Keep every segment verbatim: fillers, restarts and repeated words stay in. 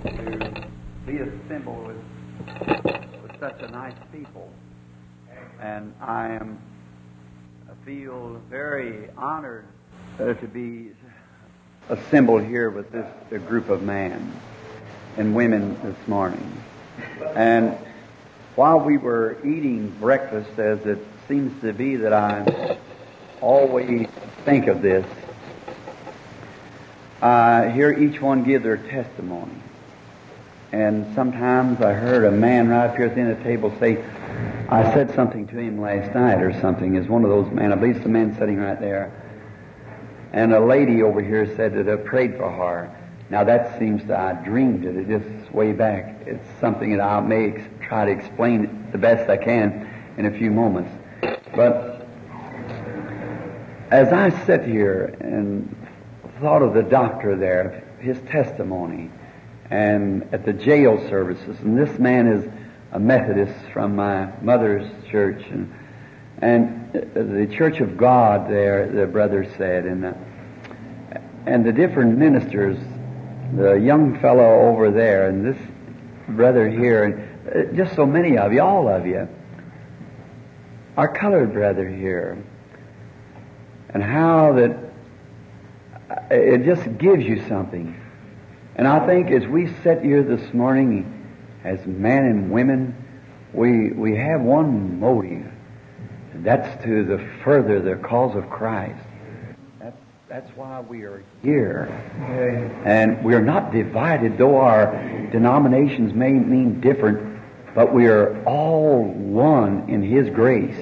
to be assembled with, with such a nice people. And I am I feel very honored uh, to be assembled here with this uh, group of men and women this morning. And while we were eating breakfast, as it seems to be that I always think of this, I hear each one give their testimony. And sometimes I heard a man right up here at the end of the table say, I said something to him last night or something, as one of those men, I believe it's the man sitting right there. And a lady over here said that I prayed for her. Now that seems to, I dreamed it, it just way back. It's something that I may ex- try to explain the best I can in a few moments. But as I sit here and thought of the doctor there, his testimony, and at the jail services, and this man is a Methodist from my mother's church, and, and the Church of God there, the brother said, and uh, and the different ministers, the young fellow over there, and this brother here, and uh, just so many of you, all of you, our colored brother here, and how that it just gives you something. And I think as we sit here this morning as men and women, we we have one motive, and that's to the further the cause of Christ. That's, that's why we are here. And we are not divided, though our denominations may mean different, but we are all one in His grace.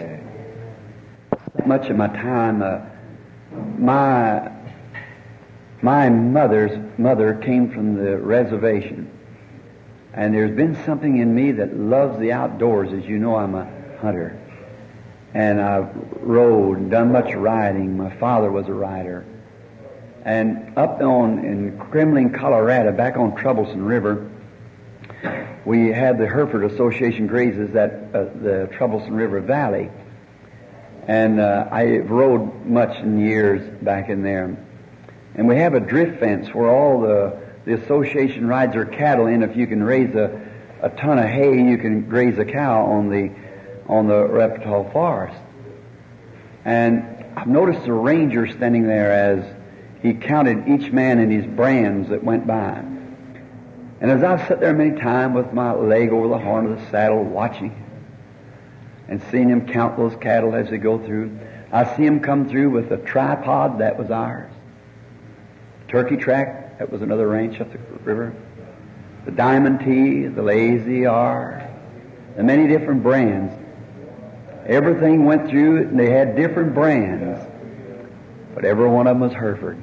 Much of my time, uh, my My mother's mother came from the reservation. And there's been something in me that loves the outdoors. As you know, I'm a hunter. And I've rode and done much riding. My father was a rider. And up on in Kremling, Colorado, back on Troublesome River, we had the Hereford Association grazes at uh, the Troublesome River Valley. And uh, I rode much in years back in there. And we have a drift fence where all the, the association rides their cattle in. If you can raise a, a ton of hay, you can graze a cow on the on the Reptile Forest. And I've noticed a ranger standing there as he counted each man and his brands that went by. And as I've sat there many times with my leg over the horn of the saddle watching and seeing him count those cattle as they go through, I see him come through with a tripod that was ours. Turkey Track, that was another ranch up the river. The Diamond T, the Lazy R, the many different brands. Everything went through, and they had different brands, but every one of them was Hereford.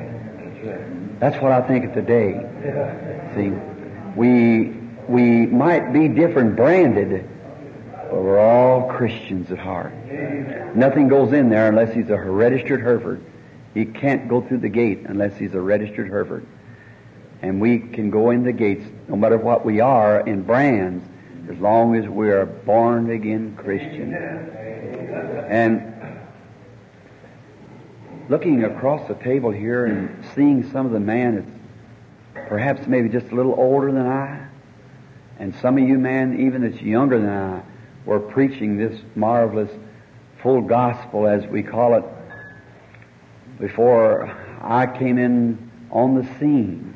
That's what I think of today. See, we we might be different branded, but we're all Christians at heart. Nothing goes in there unless he's a registered Hereford. He can't go through the gate unless he's a registered Hereford. And we can go in the gates, no matter what we are in brands, as long as we are born again Christian. And looking across the table here and seeing some of the men that's perhaps maybe just a little older than I, and some of you men even that's younger than I, were preaching this marvelous full gospel, as we call it, before I came in on the scene.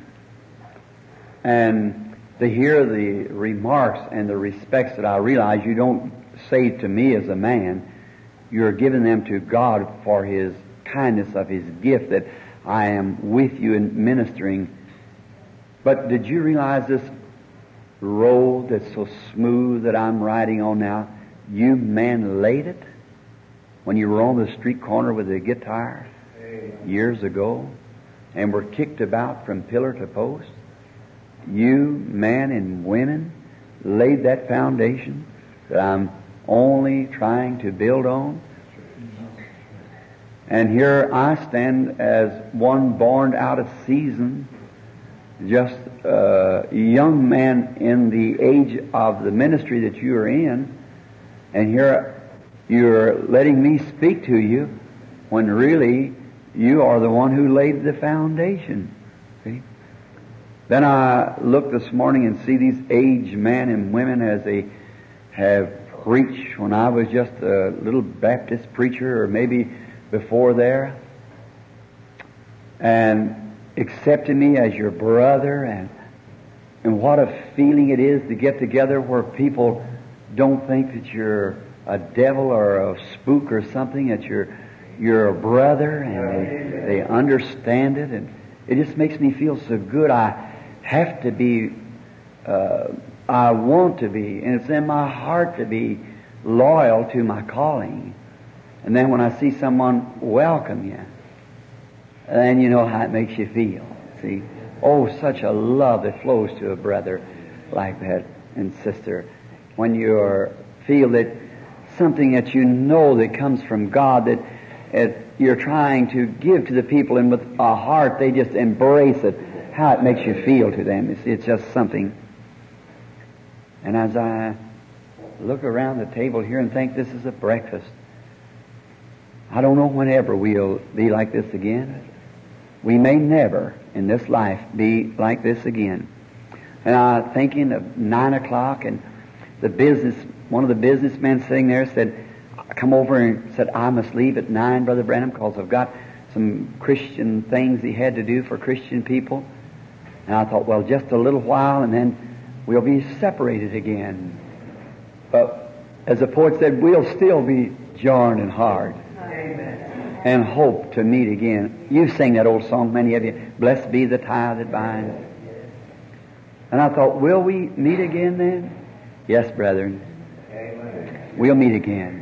And to hear the remarks and the respects that I realize you don't say to me as a man, you're giving them to God for His kindness of His gift, that I am with you in ministering. But did you realize this road that's so smooth that I'm riding on now, you men laid it when you were on the street corner with a guitar years ago and were kicked about from pillar to post? You men and women laid that foundation that I'm only trying to build on. And here I stand as one born out of season, just a young man in the age of the ministry that you are in, and here you're letting me speak to you when really you are the one who laid the foundation. See? Then I look this morning and see these aged men and women as they have preached when I was just a little Baptist preacher, or maybe before there, and accepting me as your brother, and and what a feeling it is to get together where people don't think that you're a devil or a spook or something, that you're you're a brother, and they, they understand it, and it just makes me feel so good. I have to be, uh, I want to be, and it's in my heart to be loyal to my calling. And then when I see someone welcome you, then you know how it makes you feel. See? Oh, such a love that flows to a brother like that and sister. When you feel that something that you know that comes from God, that it, you're trying to give to the people, and with a heart they just embrace it, how it makes you feel to them. It's, it's just something. And as I look around the table here and think this is a breakfast, I don't know whenever we'll be like this again. We may never in this life be like this again. And I'm thinking of nine o'clock, and the business, one of the businessmen sitting there said, come over and said, I must leave at nine, Brother Branham, because I've got some Christian things he had to do for Christian people. And I thought, well, just a little while and then we'll be separated again. But as the poet said, we'll still be joined in heart. Amen. And hope to meet again. You sing that old song, many of you, blessed be the tie that binds. And I thought, will we meet again then? Yes, brethren. Amen. We'll meet again.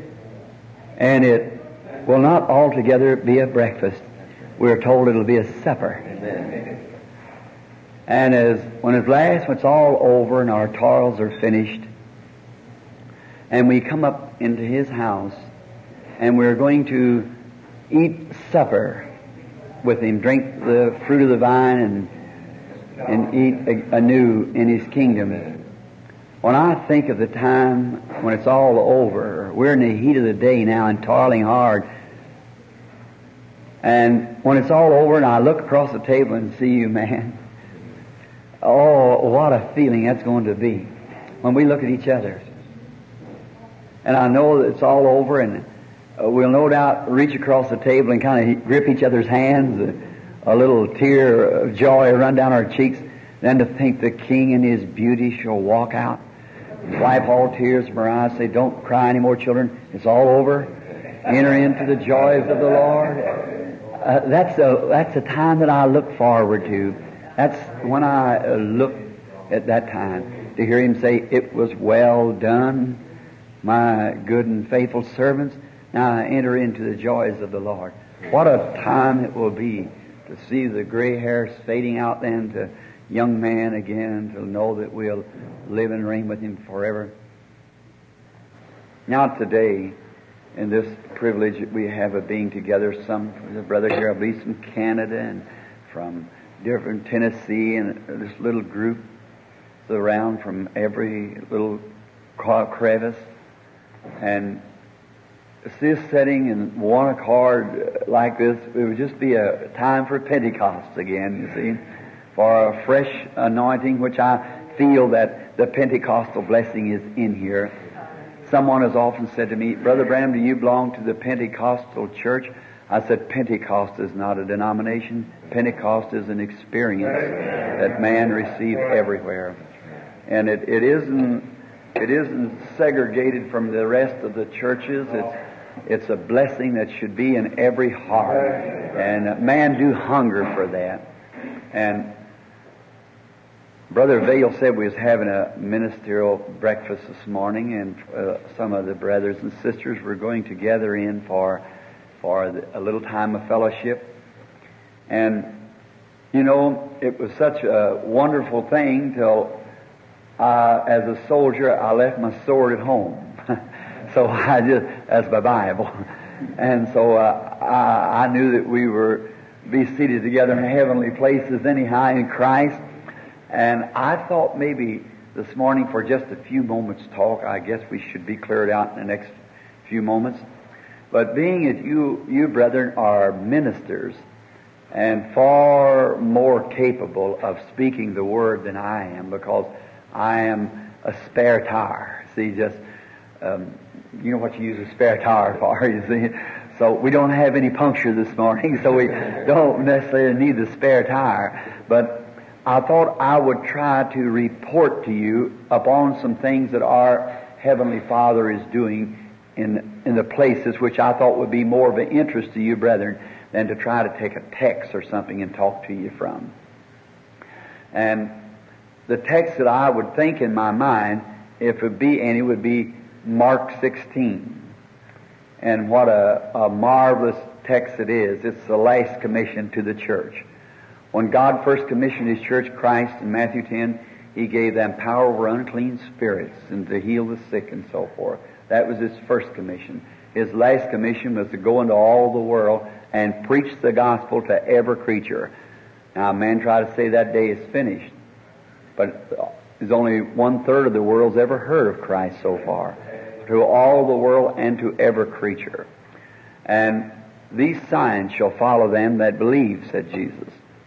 And it will not altogether be a breakfast. We're told it'll be a supper. Amen. And as when at last when it's all over and our toils are finished, and we come up into His house, and we're going to eat supper with Him, drink the fruit of the vine, and and eat anew in His kingdom. When I think of the time when it's all over, we're in the heat of the day now and toiling hard, and when it's all over and I look across the table and see you, man, oh, what a feeling that's going to be when we look at each other. And I know that it's all over, and uh, we'll no doubt reach across the table and kind of grip each other's hands, uh, a little tear of joy run down our cheeks. Then to think the King in His beauty shall walk out, wipe all tears from our eyes, say, don't cry anymore, children, it's all over. Enter into the joys of the Lord. Uh, that's a that's a time that I look forward to. That's when I uh, look at that time, to hear Him say, it was well done, my good and faithful servants. Now I enter into the joys of the Lord. What a time it will be to see the gray hairs fading out, then to young man again, to know that we'll live and reign with Him forever. Now today, in this privilege that we have of being together, some the brother here, I believe, from Canada and from different Tennessee, and this little group around from every little crevice, and this setting in one accord like this, it would just be a time for Pentecost again, you see, for a fresh anointing, which I feel that the Pentecostal blessing is in here. Someone has often said to me, Brother Branham, do you belong to the Pentecostal church? I said, Pentecost is not a denomination. Pentecost is an experience that man receives everywhere. And it, it isn't it isn't segregated from the rest of the churches. It's it's a blessing that should be in every heart. And man do hunger for that. And Brother Vail said we was having a ministerial breakfast this morning, and uh, some of the brothers and sisters were going to gather in for for the, a little time of fellowship. And, you know, it was such a wonderful thing till, uh, as a soldier, I left my sword at home. So I just, that's my Bible. And so uh, I, I knew that we were be seated together in heavenly places anyhow in Christ. And I thought maybe this morning for just a few moments talk, I guess we should be cleared out in the next few moments. But being that you, you brethren, are ministers, and far more capable of speaking the Word than I am, because I am a spare tire. See, just, um, you know what you use a spare tire for, you see. So we don't have any puncture this morning, so we don't necessarily need the spare tire. But I thought I would try to report to you upon some things that our Heavenly Father is doing in in the places which I thought would be more of an interest to you, brethren, than to try to take a text or something and talk to you from. And the text that I would think in my mind, if it be any, would be Mark sixteen. And what a, a marvelous text it is. It's the last commission to the church. When God first commissioned His church, Christ, in Matthew ten, He gave them power over unclean spirits and to heal the sick and so forth. That was His first commission. His last commission was to go into all the world and preach the gospel to every creature. Now, men try to say that day is finished, but there's only one-third of the world's ever heard of Christ so far. To all the world and to every creature. And these signs shall follow them that believe, said Jesus.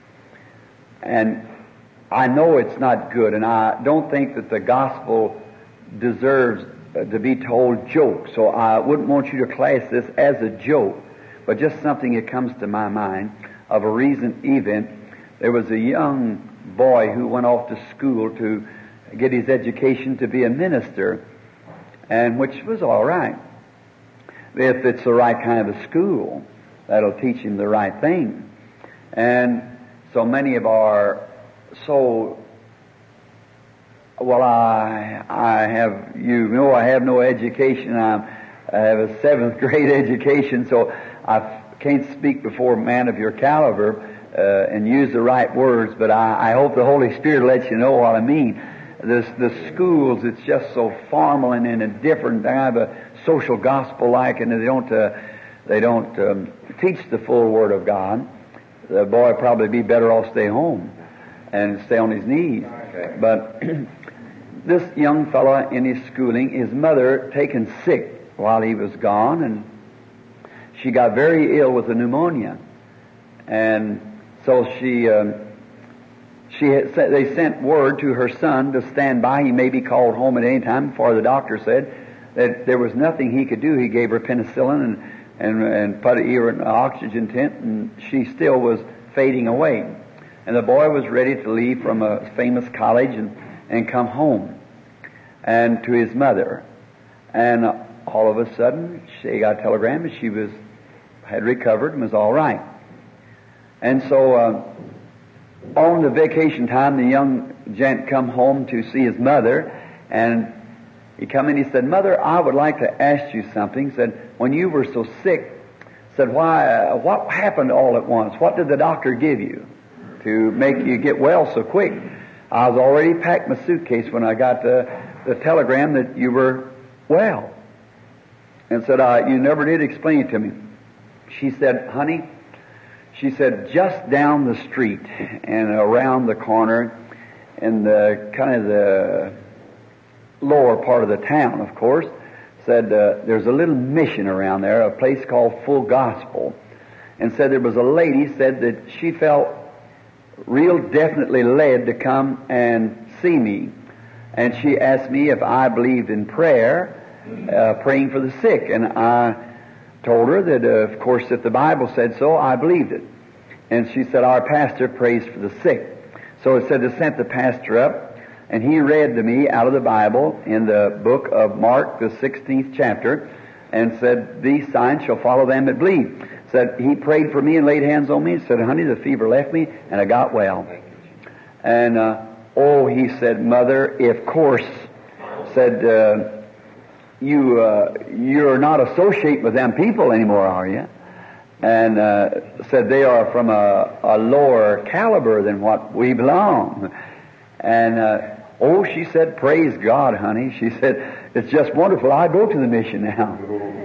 And I know it's not good, and I don't think that the gospel deserves to be told jokes, so I wouldn't want you to class this as a joke, but just something that comes to my mind of a recent event. There was a young boy who went off to school to get his education to be a minister, and which was all right. If it's the right kind of a school, that'll teach him the right thing. And so many of our, so, well, I, I have, you know, I have no education. I'm, I have a seventh grade education, so I can't speak before a man of your caliber uh, and use the right words, but I, I hope the Holy Spirit lets you know what I mean. The, the schools, it's just so formal and in a different kind of a social gospel-like, and they don't uh, they don't um, teach the full Word of God. The boy would probably be better off stay home and stay on his knees. Okay. But this young fella in his schooling, his mother taken sick while he was gone, and she got very ill with a pneumonia, and so she. Um, She had, they sent word to her son to stand by. He may be called home at any time. Before the doctor said that there was nothing he could do. He gave her penicillin and and, and put her in an oxygen tent, and she still was fading away. And the boy was ready to leave from a famous college and, and come home and to his mother. And all of a sudden, she got a telegram that she was had recovered and was all right. And so. Uh, On the vacation time, the young gent come home to see his mother, and he come in, he said, "Mother, I would like to ask you something." Said, "When you were so sick," said, "Why, uh, what happened all at once? What did the doctor give you to make you get well so quick?" "I was already packed my suitcase when I got the, the telegram that you were well." And said, uh, "You never did explain it to me." She said, "Honey," she said, "just down the street and around the corner in the kind of the lower part of the town, of course," said, uh, "there's a little mission around there, a place called Full Gospel." And said there was a lady, said that she felt real definitely led to come and see me. And she asked me if I believed in prayer, uh, praying for the sick. And I told her that, uh, of course, if the Bible said so, I believed it. And she said, "Our pastor prays for the sick." So it said they sent the pastor up, and he read to me out of the Bible in the book of Mark, the sixteenth chapter, and said, "These signs shall follow them that believe." Said he prayed for me and laid hands on me and said, "Honey, the fever left me and I got well." And, uh, oh, he said, "Mother, of course," said, uh, you, uh, you're not associating with them people anymore, are you?" And uh, said they are from a, a lower caliber than what we belong. And, uh, oh, she said, "Praise God, honey." She said, "It's just wonderful. I go to the mission now."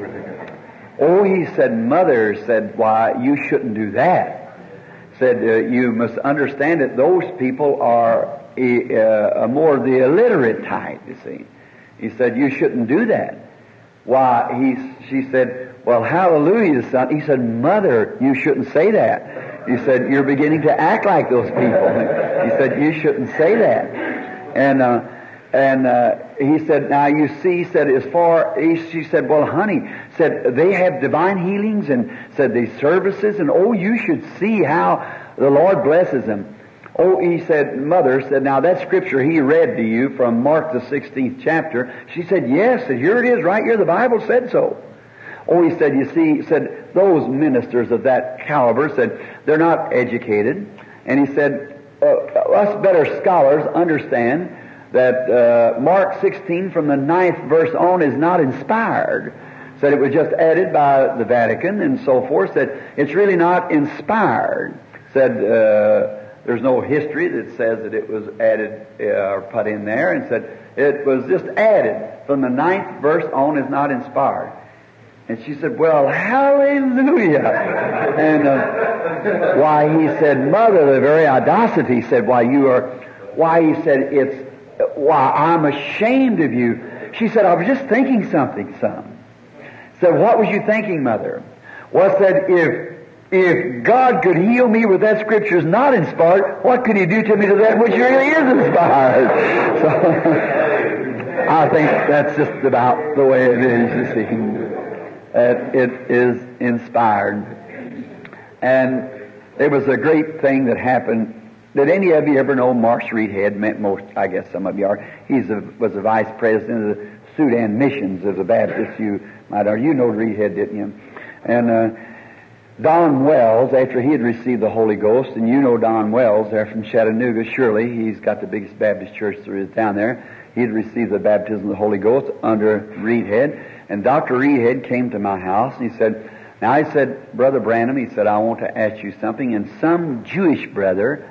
Oh, he said, "Mother," said, "why, you shouldn't do that." Said, uh, "You must understand that those people are a, a more the illiterate type, you see." He said, "You shouldn't do that." Why, he, she said, "Well, hallelujah, son." He said, "Mother, you shouldn't say that." he said, you're beginning to act like those people. He said, you shouldn't say that. And, uh, and, uh, he said, now you see, he said, as far, he, she said, well, honey, said, they have divine healings and said these services and oh, you should see how the Lord blesses them. Oh, he said, Mother said, now that scripture he read to you from Mark the sixteenth chapter, she said, yes, and here it is right here, the Bible said so. Oh, he said, you see, he said, those ministers of that caliber said, they're not educated. And he said, uh, us better scholars understand that uh, Mark sixteen from the ninth verse on is not inspired. Said it was just added by the Vatican and so forth. Said it's really not inspired. Said uh, there's no history that says that it was added uh, or put in there. And said it was just added from the ninth verse on is not inspired. And she said, well, hallelujah. And uh, why, he said, Mother, the very audacity, said, why you are, why, he said, it's, why, I'm ashamed of you. She said, I was just thinking something, son. Said, what was you thinking, Mother? Well, said, if, if God could heal me with that scripture is not inspired, what could He do to me to that which really is inspired? So, I think that's just about the way it is, you see. That it is inspired. And it was a great thing that happened. Did any of you ever know Marsh Reedhead? Most, I guess some of you are. He was the vice president of the Sudan missions of the Baptists. You might know. You know Reedhead, didn't you? And uh, Don Wells, after he had received the Holy Ghost, and you know Don Wells, there from Chattanooga, surely. He's got the biggest Baptist church there is down there. He had received the baptism of the Holy Ghost under Reedhead. And Doctor Reedhead came to my house, and he said, now he said, Brother Branham, he said, I want to ask you something. And some Jewish brother,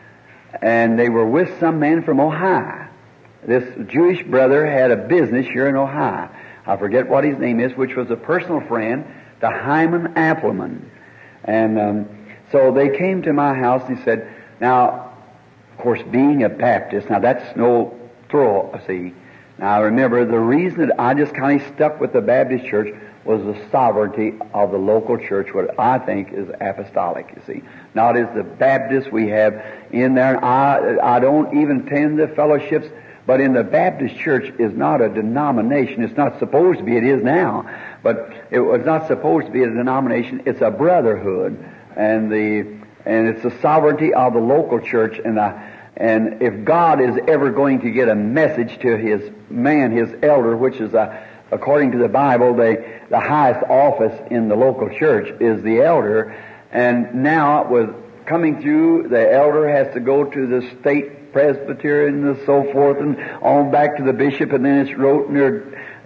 and they were with some man from Ohio. This Jewish brother had a business here in Ohio. I forget what his name is, which was a personal friend to Hyman Appleman. And um, so they came to my house, and he said, now, of course, being a Baptist, now that's no throw, see. Now remember, the reason that I just kind of stuck with the Baptist church was the sovereignty of the local church, what I think is apostolic, you see. Not as the Baptists we have in there. I, I don't even attend the fellowships, but in the Baptist church is not a denomination. It's not supposed to be. It is now. But it was not supposed to be a denomination. It's a brotherhood. And the and it's the sovereignty of the local church. And I, And if God is ever going to get a message to His man, His elder, which is, a, according to the Bible, the, the highest office in the local church is the elder. And now, with coming through, the elder has to go to the state presbyterian and so forth, and on back to the bishop, and then it's wrote in there,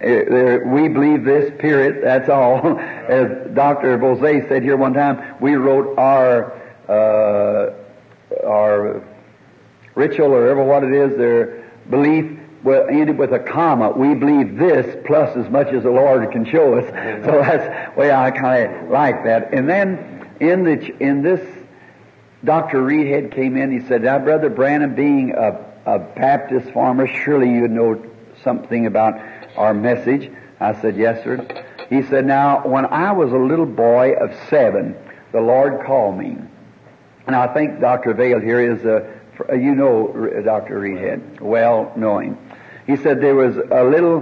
uh, we believe this, period, that's all. As Doctor Bose said here one time, we wrote our, uh, our, ritual or ever what it is, their belief will end with a comma. We believe this plus as much as the Lord can show us. So that's the way I kind of like that. And then in the in this, Doctor Reedhead came in. He said, now, Brother Branham, being a, a Baptist farmer, surely you know something about our message. I said, yes, sir. He said, now, when I was a little boy of seven, the Lord called me. And I think Doctor Vail here is a You know Doctor Reedhead, well knowing. He said there was a little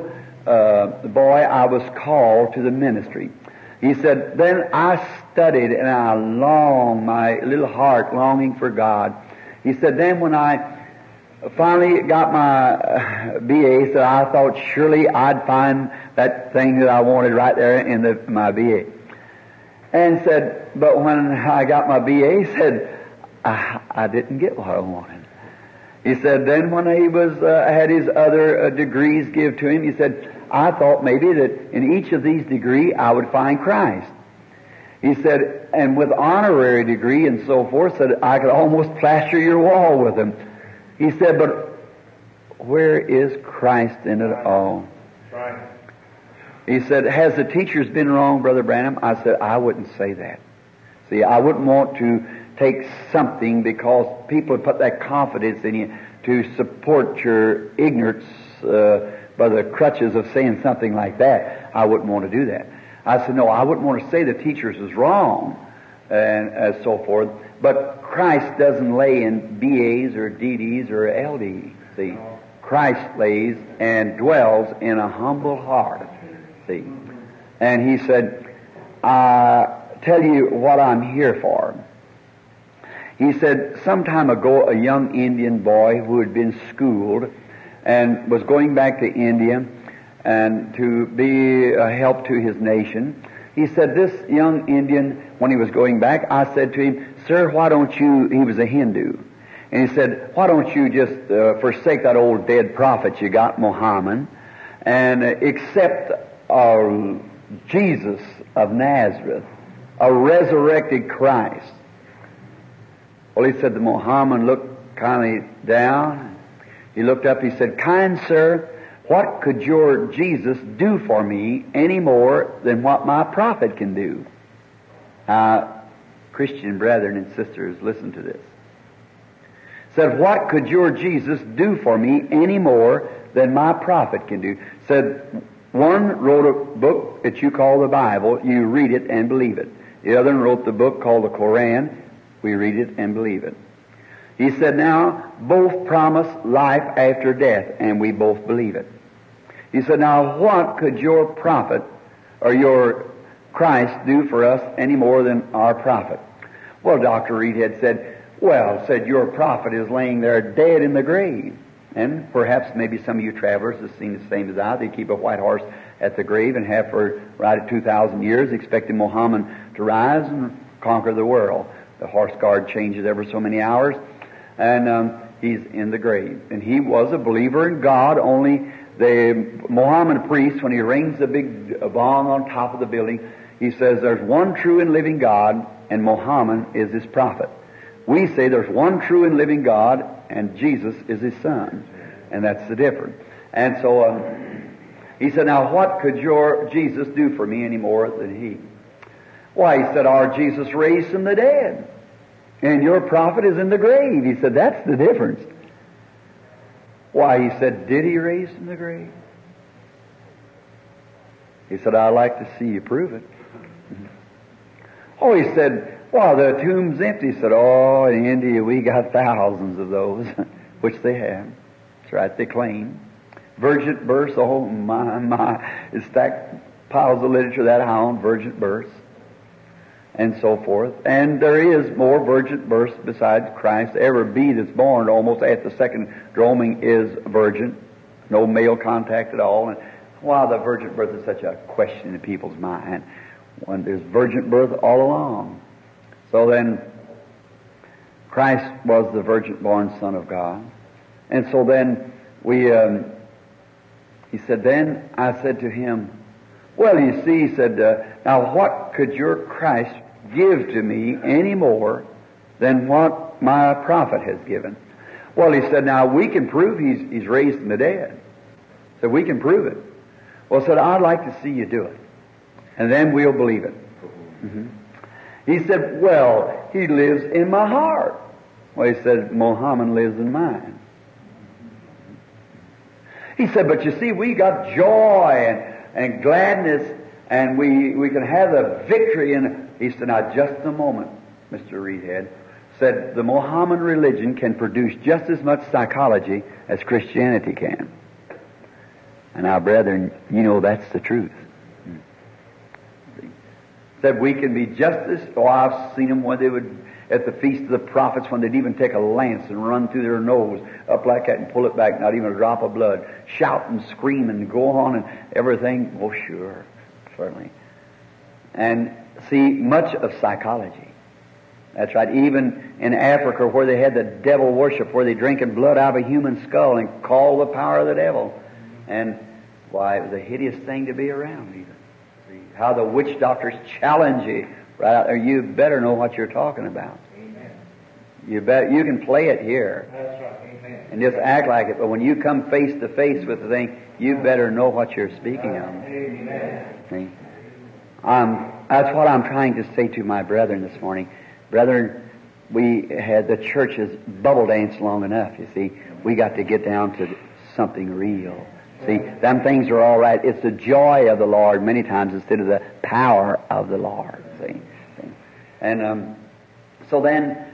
uh, boy I was called to the ministry. He said, then I studied and I longed, my little heart longing for God. He said, then when I finally got my B A, he said, I thought surely I'd find that thing that I wanted right there in the, my B A. And said, but when I got my B A, he said, I, I didn't get what I wanted. He said, then when he was uh, had his other uh, degrees give to him, he said, I thought maybe that in each of these degrees I would find Christ. He said, and with honorary degree and so forth, said I could almost plaster your wall with them. He said, but where is Christ in it all? Right. He said, has the teachers been wrong, Brother Branham? I said, I wouldn't say that. See, I wouldn't want to take something because people put that confidence in you to support your ignorance uh, by the crutches of saying something like that. I wouldn't want to do that. I said, no, I wouldn't want to say the teachers is wrong, and as so forth. But Christ doesn't lay in B As or D Ds or L Ds. See, Christ lays and dwells in a humble heart. See, and he said, "I tell you what I'm here for." He said, some time ago, a young Indian boy who had been schooled and was going back to India and to be a help to his nation. He said, this young Indian, when he was going back, I said to him, "Sir, why don't you," he was a Hindu, and he said, "why don't you just uh, forsake that old dead prophet you got, Muhammad, and uh, accept uh, Jesus of Nazareth, a resurrected Christ?" Well, he said, the Muhammad looked kindly down. He looked up, he said, "Kind sir, what could your Jesus do for me any more than what my prophet can do?" Now, Christian brethren and sisters, listen to this. Said, "What could your Jesus do for me any more than my prophet can do?" Said, one wrote a book that you call the Bible. You read it and believe it. The other one wrote the book called the Koran. We read it and believe it. He said, now, both promise life after death, and we both believe it. He said, now, what could your prophet or your Christ do for us any more than our prophet? Well, Doctor Reedhead said, well, said, your prophet is laying there dead in the grave. And perhaps maybe some of you travelers have seen the same as I. They keep a white horse at the grave and have for right at two thousand years, expecting Muhammad to rise and conquer the world. The horse guard changes every so many hours, and um, he's in the grave. And he was a believer in God, only the Mohammedan priest, when he rings the big gong on top of the building, he says there's one true and living God, and Muhammad is his prophet. We say there's one true and living God, and Jesus is his son. And that's the difference. And so um, he said, now what could your Jesus do for me any more than he? Why, he said, our Jesus raised from the dead, and your prophet is in the grave. He said, that's the difference. Why, he said, did he raise from the grave? He said, I'd like to see you prove it. Oh, he said, well, the tomb's empty. He said, oh, in India we got thousands of those, which they have. That's right, they claim. Virgin births, oh my, my, it's stacked piles of literature that high on virgin births, and so forth. And there is more virgin births besides Christ. Every bee that's born almost at the second droming is virgin. No male contact at all. And why the virgin birth is such a question in people's mind, when there's virgin birth all along. So then, Christ was the virgin-born Son of God. And so then, we, um, he said, then I said to him, well, you see, he said, uh, now what could your Christ give to me any more than what my prophet has given? Well, he said, now we can prove he's, he's raised from the dead. So we can prove it. Well, he said, I'd like to see you do it. And then we'll believe it. Mm-hmm. He said, well, he lives in my heart. Well, he said, Muhammad lives in mine. He said, but you see, we got joy and, and gladness, and we, we can have the victory. And he said, now just a moment, Mister Reedhead, said the Mohammedan religion can produce just as much psychology as Christianity can. And now, brethren, you know that's the truth. Said we can be just as, oh, I've seen them when they would, at the Feast of the Prophets, when they'd even take a lance and run through their nose up like that and pull it back, not even a drop of blood, shout and scream and go on and everything. Oh, sure, certainly. And see, much of psychology. That's right. Even in Africa, where they had the devil worship, where they drinking blood out of a human skull and call the power of the devil. And why, it was a hideous thing to be around even. How the witch doctors challenge you right out there. You better know what you're talking about. Amen. You bet. You can play it here. That's right. Amen. And just act like it. But when you come face to face with the thing, you better know what you're speaking of. Amen. See? Um, that's what I'm trying to say to my brethren this morning. Brethren, we had the church's bubble dance long enough. You see, we got to get down to something real. See, them things are all right. It's the joy of the Lord many times instead of the power of the Lord. See, see? And um, so then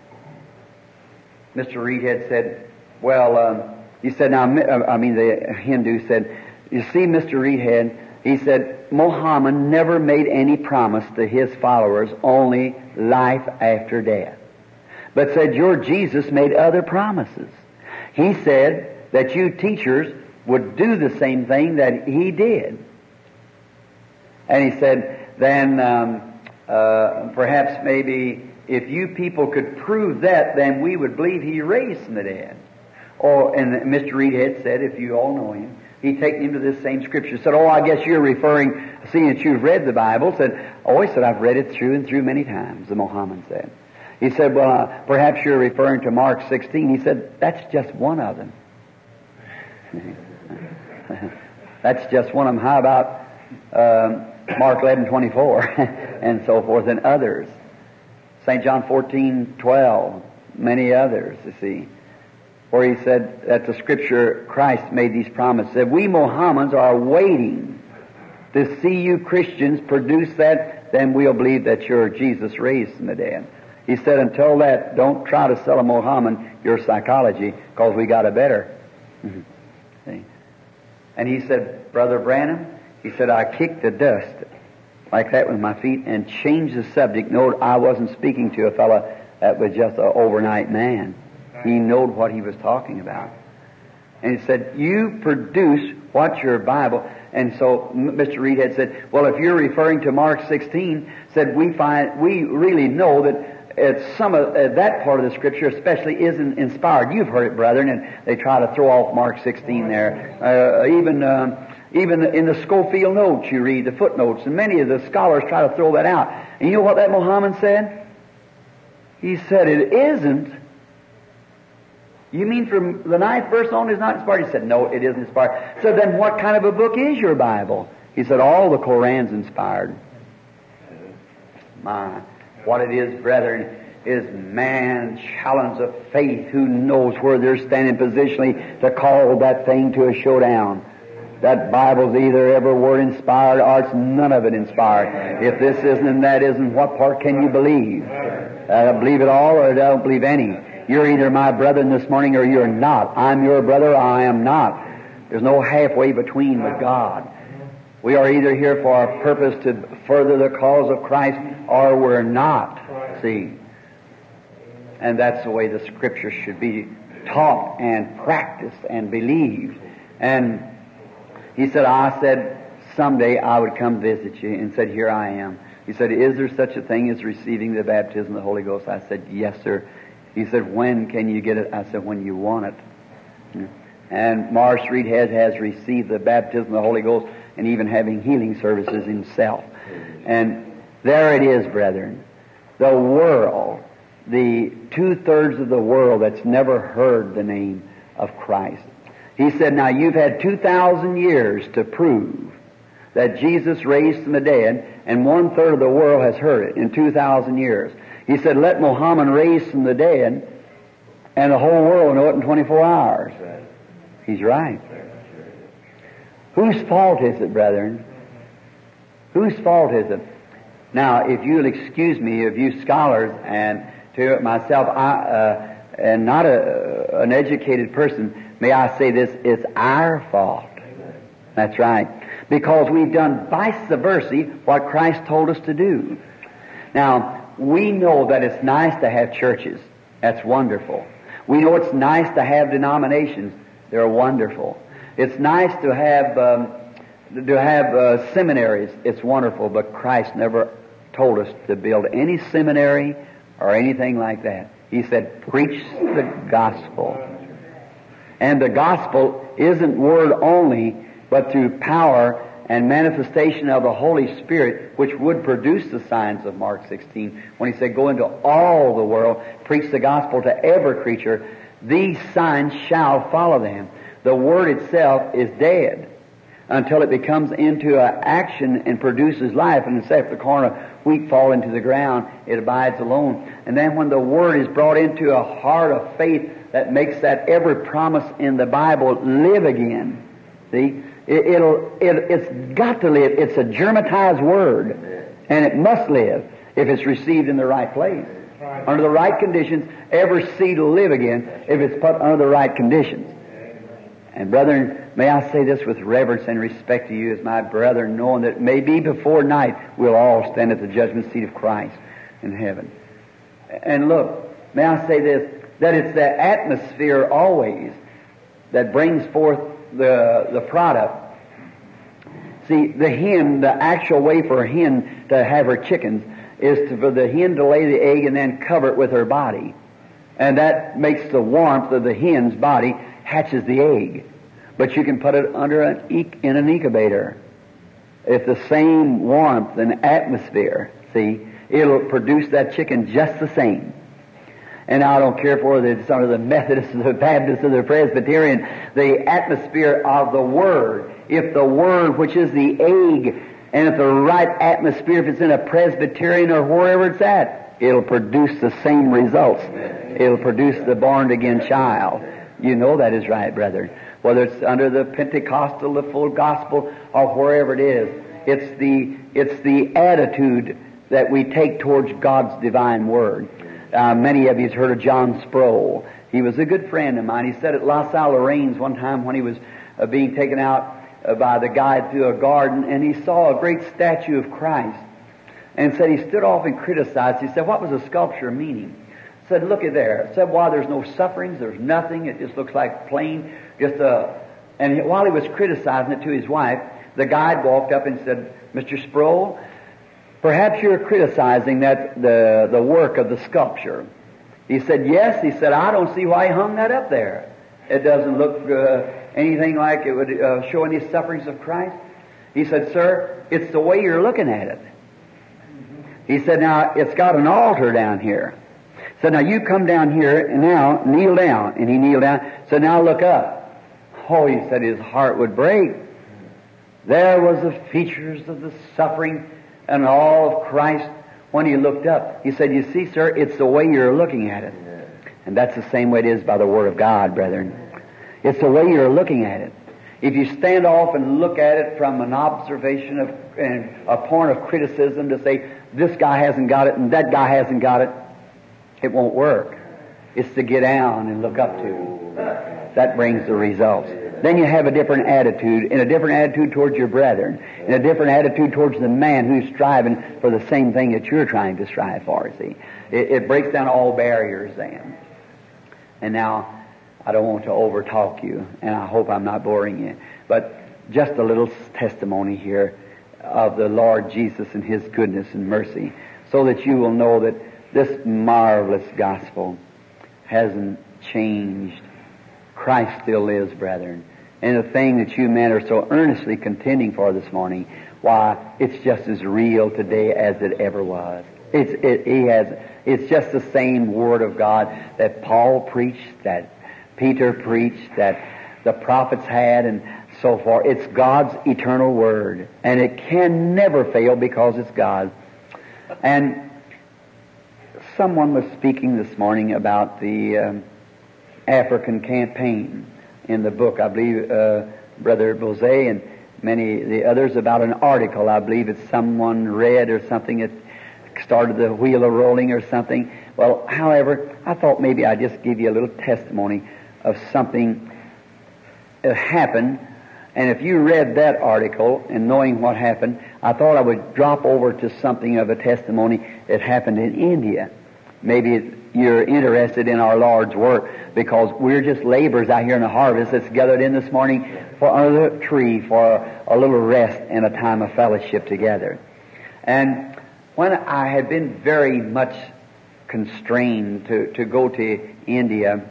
Mister Reedhead said, well, um, he said, now, I mean, the Hindu said, you see, Mister Reedhead, he said, Muhammad never made any promise to his followers, only life after death. But said, your Jesus made other promises. He said that you teachers would do the same thing that he did. And he said, then um, uh, perhaps maybe if you people could prove that, then we would believe he raised from the dead. Or, and Mister Reedhead said, if you all know him, he taken him to this same scripture. Said, oh, I guess you're referring, seeing that you've read the Bible. Said, oh, he said, I've read it through and through many times, the Mohammed said. He said, well, uh, perhaps you're referring to Mark sixteen. He said, that's just one of them. That's just one of them. How about um, Mark eleven twenty-four and so forth, and others? Saint John fourteen twelve, many others, you see, where he said that the Scripture, Christ made these promises. That we Mohammedans are waiting to see you Christians produce that, then we'll believe that you're Jesus raised from the dead. He said, until that, don't try to sell a Mohammed your psychology, because we got a better. See? And he said, Brother Branham, he said, I kicked the dust like that with my feet and changed the subject. Note, I wasn't speaking to a fellow that was just an overnight man. He knew what he was talking about. And he said, you produce what your Bible... And so Mister Reedhead said, well, if you're referring to Mark sixteen, said we find, we really know that it's some of uh, that part of the Scripture especially isn't inspired. You've heard it, brethren, and they try to throw off Mark sixteen there. Uh, even um, even in the Schofield notes you read, the footnotes, and many of the scholars try to throw that out. And you know what that Muhammad said? He said, it isn't. You mean from the ninth verse on is not inspired? He said, no, it isn't inspired. So then what kind of a book is your Bible? He said, all the Koran's inspired. My, what it is, brethren, is man challenge of faith who knows where they're standing positionally to call that thing to a showdown. That Bible's either every word inspired or it's none of it inspired. If this isn't and that isn't, what part can you believe? I believe it all or I don't believe any. You're either my brethren this morning or you're not. I'm your brother or I am not. There's no halfway between with God. We are either here for a purpose to further the cause of Christ or we're not. See? And that's the way the Scripture should be taught and practiced and believed. And he said, I said, someday I would come visit you, and said, here I am. He said, is there such a thing as receiving the baptism of the Holy Ghost? I said, yes, sir. He said, when can you get it? I said, when you want it. And Morris Reedhead has received the baptism of the Holy Ghost and even having healing services himself. And there it is, brethren. The world, the two-thirds of the world that's never heard the name of Christ. He said, now you've had two thousand years to prove that Jesus raised from the dead, and one-third of the world has heard it in two thousand years. He said, let Muhammad raise from the dead, and the whole world know it in twenty-four hours. He's right. Whose fault is it, brethren? Whose fault is it? Now, if you'll excuse me, of you scholars, and to myself, I, uh, and not a, an educated person, may I say this, it's our fault. That's right. Because we've done vice versa what Christ told us to do. Now, we know that it's nice to have churches. That's wonderful. We know it's nice to have denominations. They're wonderful. It's nice to have um, to have uh, seminaries. It's wonderful. But Christ never told us to build any seminary or anything like that. He said, preach the gospel. And the gospel isn't word only, but through power and manifestation of the Holy Spirit, which would produce the signs of Mark sixteen. When he said, go into all the world, preach the gospel to every creature, these signs shall follow them. The word itself is dead until it becomes into an action and produces life. And say if the corn of wheat fall into the ground, it abides alone. And then when the word is brought into a heart of faith that makes that every promise in the Bible live again, see? It, it'll, it, it's got to live. It's a germatized word, and it must live. if it's received in the right place. Right. Under the right conditions, every seed will live again if it's put under the right conditions. Amen. And brethren, may I say this with reverence and respect to you as my brethren, knowing that maybe before night we'll all stand at the judgment seat of Christ in heaven. And look, may I say this, that it's the atmosphere always that brings forth the, the product. See, the hen, the actual way for a hen to have her chickens is to, for the hen to lay the egg and then cover it with her body. And that makes the warmth of the hen's body hatches the egg. But you can put it under an in an incubator. It's the same warmth and atmosphere, see, it'll produce that chicken just the same. And I don't care for whether it's under the Methodist or the Baptist or the Presbyterian, the atmosphere of the Word. If the Word, which is the egg, and if the right atmosphere, if it's in a Presbyterian or wherever it's at, it'll produce the same results. It'll produce the born-again child. You know that is right, brethren. Whether it's under the Pentecostal, the full gospel, or wherever it is, it's the, it's the attitude that we take towards God's divine Word. Uh, many of you have heard of John Sproul. He was a good friend of mine. He said at La Salle Lorraine's one time when he was uh, being taken out uh, by the guide through a garden, and he saw a great statue of Christ, and said he stood off and criticized. He said, what was the sculpture meaning? Said, look at there. Said, why, there's no sufferings, there's nothing. It just looks like plain, just a... And while he was criticizing it to his wife, the guide walked up and said, Mister Sproul, perhaps you're criticizing that the the work of the sculpture. He said, yes. He said, I don't see why he hung that up there. It doesn't look uh, anything like it would uh, show any sufferings of Christ. He said, sir, it's the way you're looking at it. He said, now, it's got an altar down here. He said, now, you come down here and now kneel down. And he kneeled down. So now look up. Oh, he said his heart would break. There was the features of the suffering and all of Christ when he looked up. He said, you see, sir, it's the way you're looking at it. And that's the same way it is by the Word of God, brethren. It's the way you're looking at it. If you stand off and look at it from an observation of and a point of criticism to say, this guy hasn't got it and that guy hasn't got it, it won't work. It's to get down and look up to. That brings the results. Then you have a different attitude, and a different attitude towards your brethren, and a different attitude towards the man who's striving for the same thing that you're trying to strive for, see. It, it breaks down all barriers then. And now, I don't want to overtalk you, and I hope I'm not boring you, but just a little testimony here of the Lord Jesus and His goodness and mercy, so that you will know that this marvelous gospel hasn't changed. Christ still lives, brethren. And the thing that you men are so earnestly contending for this morning, why, it's just as real today as it ever was. It's, it, he has, it's just the same Word of God that Paul preached, that Peter preached, that the prophets had, and so forth. It's God's eternal Word. And it can never fail because it's God. And someone was speaking this morning about the um, African campaign in the book, I believe, uh, Brother Bose and many of the others, about an article, I believe it's someone read or something that started the wheel of rolling or something. Well, however, I thought maybe I'd just give you a little testimony of something that happened. And if you read that article and knowing what happened, I thought I would drop over to something of a testimony that happened in India. Maybe you're interested in our Lord's work, because we're just laborers out here in the harvest that's gathered in this morning for under the tree for a little rest and a time of fellowship together. And when I had been very much constrained to, to go to India,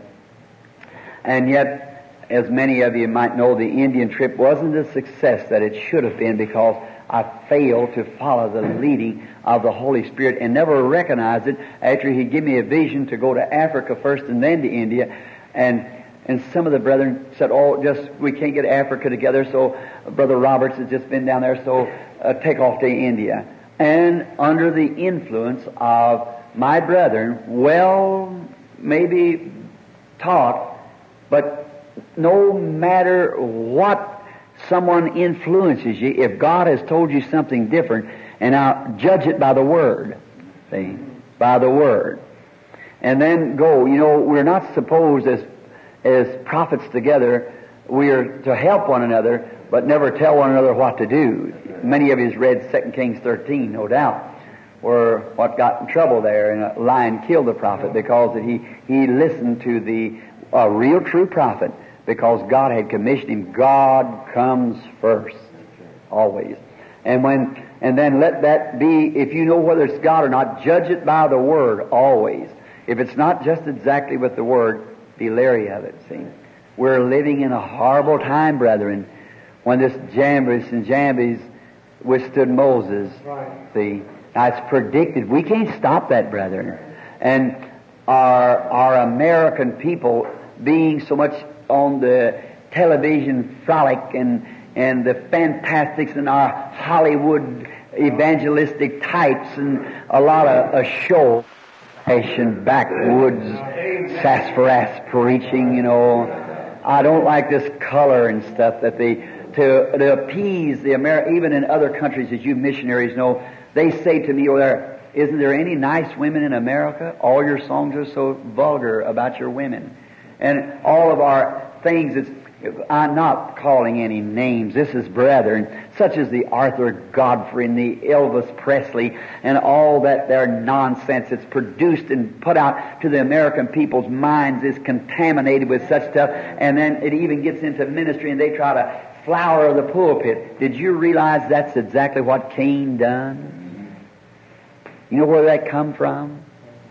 and yet, as many of you might know, the Indian trip wasn't the success that it should have been, because I failed to follow the leading of the Holy Spirit and never recognized it after He gave me a vision to go to Africa first and then to India. And and some of the brethren said, oh, just, we can't get Africa together, so Brother Roberts has just been down there, so uh, take off to India. And under the influence of my brethren, well, maybe taught, but no matter what someone influences you, if God has told you something different, and now judge it by the Word. See? By the Word. And then go. You know, we're not supposed as, as prophets together, we are to help one another, but never tell one another what to do. Many of you have read Second Kings thirteen, no doubt, where what got in trouble there, and a lion killed the prophet because that he, he listened to the a real true prophet, because God had commissioned him. God comes first, always. And when and then let that be, if you know whether it's God or not, judge it by the Word, always. If it's not just exactly with the Word, be leery of it, see. We're living in a horrible time, brethren, when this Jambres and Jambres withstood Moses, right. See. Now it's predicted. We can't stop that, brethren. And our, our American people being so much on the television frolic and and the fantastics and our Hollywood evangelistic types and a lot of a show, and backwoods sassafras preaching, you know. I don't like this color and stuff that they, to, to appease the Ameri- even in other countries, as you missionaries know, they say to me over there, isn't there any nice women in America? All your songs are so vulgar about your women. And all of our things, it's, I'm not calling any names. This is brethren, such as the Arthur Godfrey and the Elvis Presley and all that their nonsense that's produced and put out to the American people's minds is contaminated with such stuff. And then it even gets into ministry and they try to flower the pulpit. Did you realize that's exactly what Cain done? You know where that come from?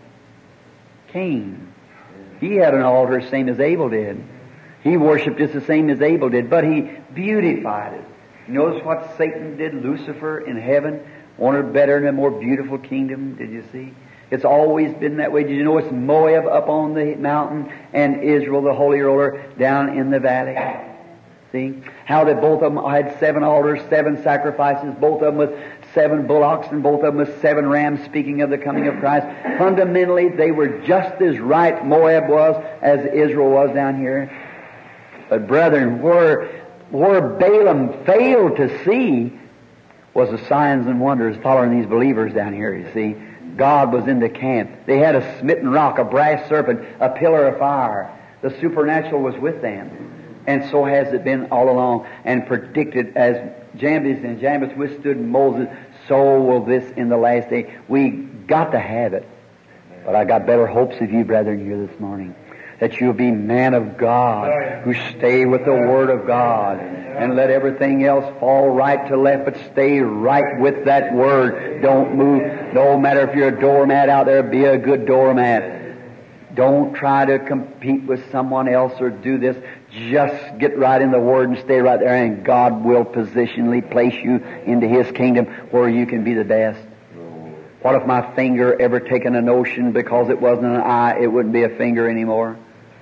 Cain. He had an altar same as Abel did. He worshipped just the same as Abel did, but he beautified it. You notice what Satan did, Lucifer in heaven, wanted a better and a more beautiful kingdom, did you see? It's always been that way. Did you know it's Moab up on the mountain and Israel, the holy roller, down in the valley? See? How that both of them had seven altars, seven sacrifices, both of them with seven bullocks and both of them with seven rams, speaking of the coming of Christ. Fundamentally, they were just as right, Moab was, as Israel was down here. But brethren, where, where Balaam failed to see was the signs and wonders following these believers down here, you see. God was in the camp. They had a smitten rock, a brass serpent, a pillar of fire. The supernatural was with them. And so has it been all along, and predicted as Jambres and Jambres withstood Moses, so will this in the last day. We got to have it. But I got better hopes of you, brethren, here this morning. That you'll be man of God, who stay with the Word of God, and let everything else fall right to left, but stay right with that Word. Don't move. No matter if you're a doormat out there, be a good doormat. Don't try to compete with someone else or do this. Just get right in the Word and stay right there, and God will positionally place you into His kingdom where you can be the best. What if my finger ever taken a notion because it wasn't an eye, it wouldn't be a finger anymore?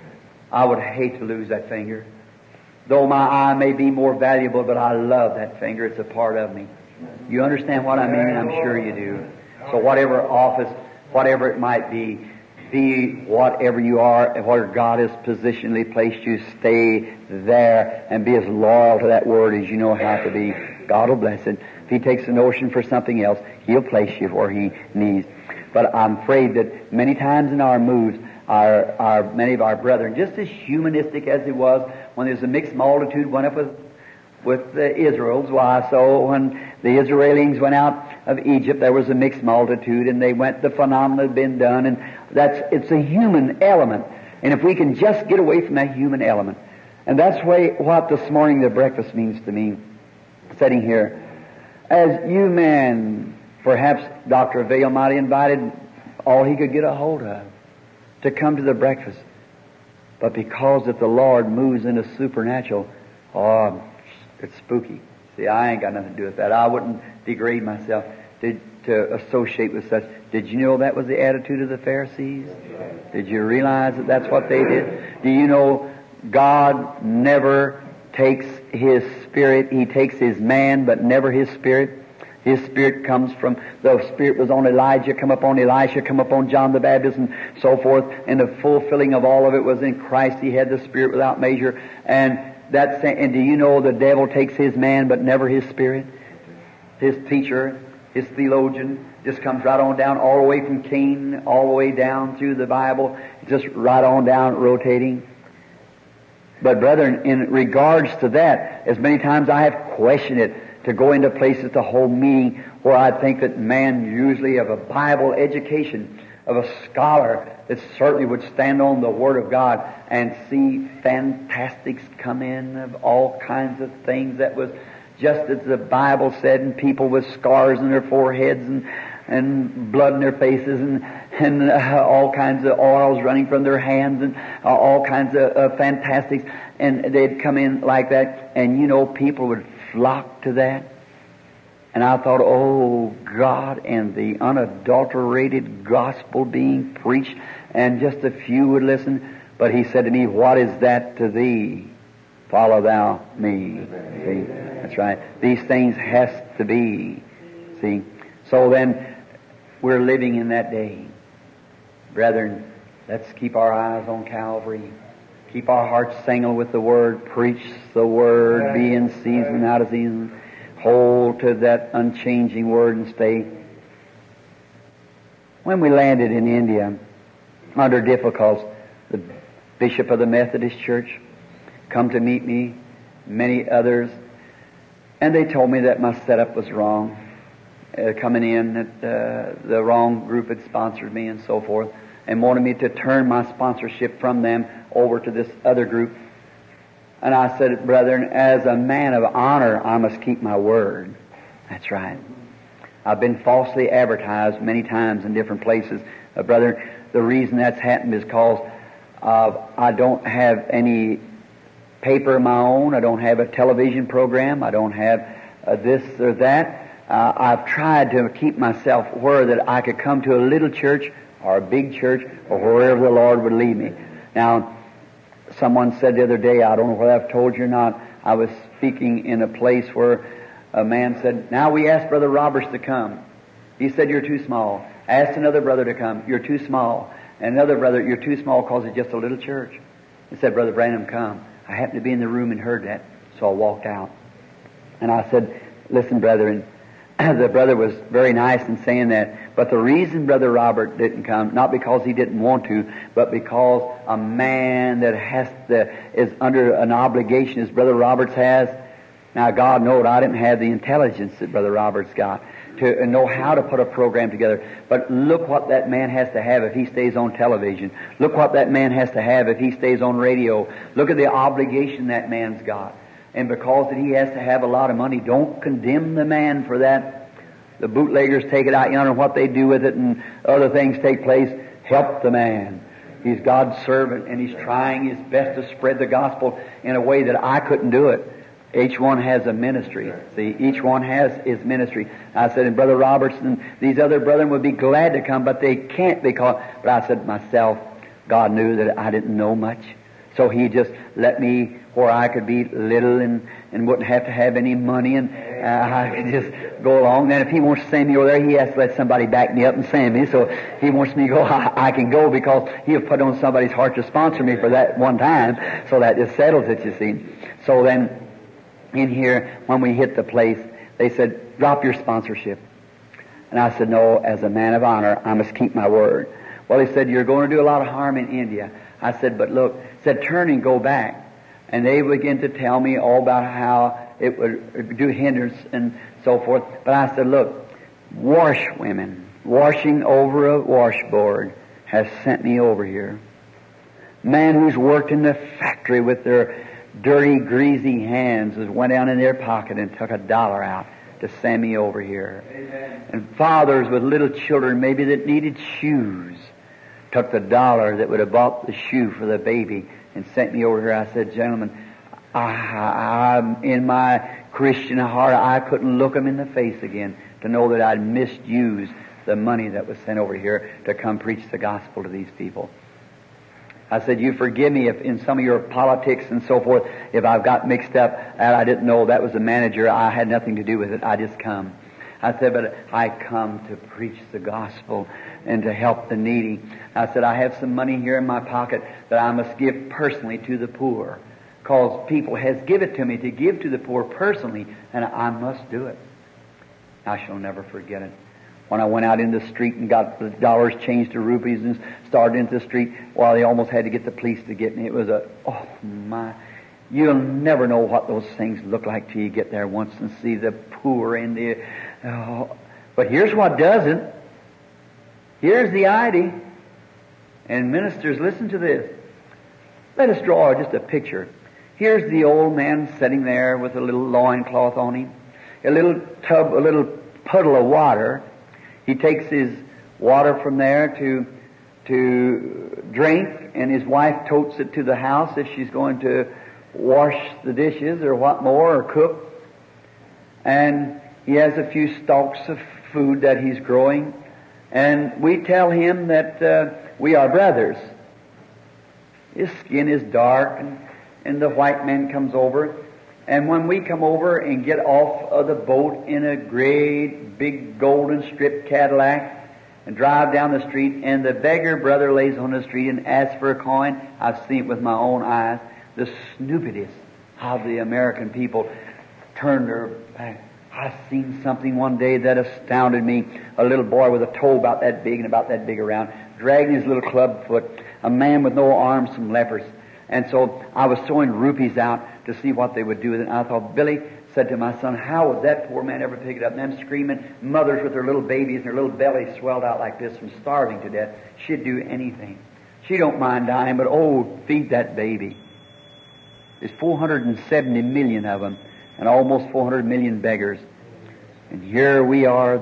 I would hate to lose that finger. Though my eye may be more valuable, but I love that finger. It's a part of me. You understand what I mean? I'm sure you do. So whatever office, whatever it might be, be whatever you are, where God has positionally placed you, stay there and be as loyal to that Word as you know how to be. God will bless it. If He takes a notion for something else, He'll place you where He needs. But I'm afraid that many times in our moves, our, our many of our brethren, just as humanistic as it was when there's a mixed multitude went up with with the Israels. Why, so when the Israelites went out of Egypt, there was a mixed multitude, and they went, the phenomena had been done, and that's, it's a human element. And if we can just get away from that human element, and that's way, what this morning the breakfast means to me, sitting here. As you men, perhaps Doctor Vail might have invited all he could get a hold of to come to the breakfast. But because that the Lord moves in a supernatural, oh, it's spooky. See, I ain't got nothing to do with that. I wouldn't degrade myself to, to associate with such. Did you know that was the attitude of the Pharisees? Did you realize that that's what they did? Do you know God never takes His Spirit? He takes His man, but never His Spirit. His Spirit comes from, the Spirit was on Elijah, come upon Elisha, come upon John the Baptist, and so forth. And the fulfilling of all of it was in Christ. He had the Spirit without measure. And that's, and do you know the devil takes his man, but never his Spirit? His teacher, his theologian, just comes right on down, all the way from Cain, all the way down through the Bible, just right on down, rotating. But brethren, in regards to that, as many times I have questioned it, to go into places to hold meeting where I think that man usually of a Bible education, of a scholar that certainly would stand on the Word of God and see fantastics come in of all kinds of things that was just as the Bible said, and people with scars on their foreheads and and blood in their faces and and uh, all kinds of oils running from their hands and uh, all kinds of uh, fantastics, and they'd come in like that, and you know people would flock to that. And I thought, oh God, and the unadulterated gospel being preached, and just a few would listen. But he said to me, what is that to thee? Follow thou me. See, that's right. These things has to be. See, so then we're living in that day. Brethren, let's keep our eyes on Calvary. Keep our hearts single with the Word. Preach the Word. Be in season, out of season. Hold to that unchanging Word and stay. When we landed in India, under difficulties, the Bishop of the Methodist Church come to meet me, many others, and they told me that my setup was wrong. Uh, coming in, that uh, the wrong group had sponsored me and so forth, and wanted me to turn my sponsorship from them over to this other group. And I said, brethren, as a man of honor, I must keep my word. That's right. I've been falsely advertised many times in different places. Uh, brethren, the reason that's happened is because uh, I don't have any paper of my own. I don't have a television program. I don't have uh, this or that. Uh, I've tried to keep myself where that I could come to a little church or a big church or wherever the Lord would lead me. Now, someone said the other day, I don't know whether I've told you or not, I was speaking in a place where a man said, now we asked Brother Roberts to come. He said, you're too small. I asked another brother to come. You're too small. And another brother, you're too small because it's just a little church. He said, Brother Branham, come. I happened to be in the room and heard that, so I walked out. And I said, listen, brethren, the brother was very nice in saying that, but the reason Brother Robert didn't come, not because he didn't want to, but because a man that has to, is under an obligation as Brother Roberts has. Now, God knows I didn't have the intelligence that Brother Roberts got to know how to put a program together. But look what that man has to have if he stays on television. Look what that man has to have if he stays on radio. Look at the obligation that man's got. And because that he has to have a lot of money, don't condemn the man for that. The bootleggers take it out yonder and what they do with it and other things take place. Help the man. He's God's servant and he's trying his best to spread the gospel in a way that I couldn't do it. Each one has a ministry. See, each one has his ministry. I said, and Brother Roberts and these other brethren would be glad to come, but they can't because, but I said myself, God knew that I didn't know much. So he just let me where I could be little and, and wouldn't have to have any money and uh, I could just go along. Then if he wants to send me over there, he has to let somebody back me up and send me. So he wants me to go, I, I can go because he'll put on somebody's heart to sponsor me for that one time. So that just settles it, you see. So then in here, when we hit the place, they said, drop your sponsorship. And I said, no, as a man of honor, I must keep my word. Well, he said, you're going to do a lot of harm in India. I said, but look, said, turn and go back. And they began to tell me all about how it would do hindrance and so forth. But I said, look, washwomen, washing over a washboard has sent me over here. Man who's worked in the factory with their dirty, greasy hands has went down in their pocket and took a dollar out to send me over here. Amen. And fathers with little children, maybe that needed shoes, took the dollar that would have bought the shoe for the baby and sent me over here. I said, gentlemen, I, I, in my Christian heart, I couldn't look them in the face again to know that I'd misused the money that was sent over here to come preach the gospel to these people. I said, you forgive me if in some of your politics and so forth, if I've got mixed up and I didn't know that was the manager, I had nothing to do with it. I just come. I said, but I come to preach the gospel and to help the needy. I said, I have some money here in my pocket that I must give personally to the poor. Because people has given it to me to give to the poor personally, and I must do it. I shall never forget it. When I went out in the street and got the dollars changed to rupees and started into the street, well, they almost had to get the police to get me. It was a, oh my, you'll never know what those things look like till you get there once and see the poor and the, oh. But here's what doesn't. Here's the I D. And ministers, listen to this. Let us draw just a picture. Here's the old man sitting there with a little loincloth on him, a little tub, a little puddle of water. He takes his water from there to to drink, and his wife totes it to the house if she's going to wash the dishes or what more, or cook. And he has a few stalks of food that he's growing, and we tell him that uh, we are brothers. His skin is dark, and, and the white man comes over. And when we come over and get off of the boat in a great big golden strip Cadillac and drive down the street, and the beggar brother lays on the street and asks for a coin, I've seen it with my own eyes, the snoopiness how the American people turn their back. I seen something one day that astounded me. A little boy with a toe about that big and about that big around, dragging his little club foot, a man with no arms, some lepers. And so I was throwing rupees out to see what they would do with it. And I thought, Billy said to my son, how would that poor man ever pick it up? And them screaming, mothers with their little babies and their little bellies swelled out like this from starving to death. She'd do anything. She don't mind dying, but oh, feed that baby. There's four hundred seventy million of them, and almost four hundred million beggars. And here we are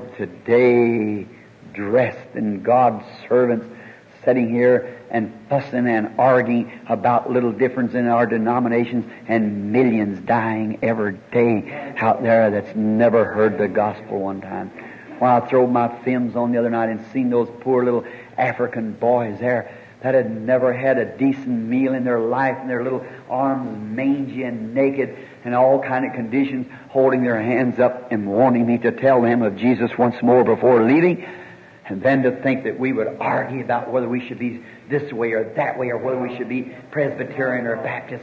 today, dressed in God's servants, sitting here and fussing and arguing about little difference in our denominations, and millions dying every day out there that's never heard the gospel one time. When I throwed my films on the other night and seen those poor little African boys there that had never had a decent meal in their life, and their little arms mangy and naked and all kind of conditions, holding their hands up and wanting me to tell them of Jesus once more before leaving. And then to think that we would argue about whether we should be this way or that way, or whether we should be Presbyterian or Baptist.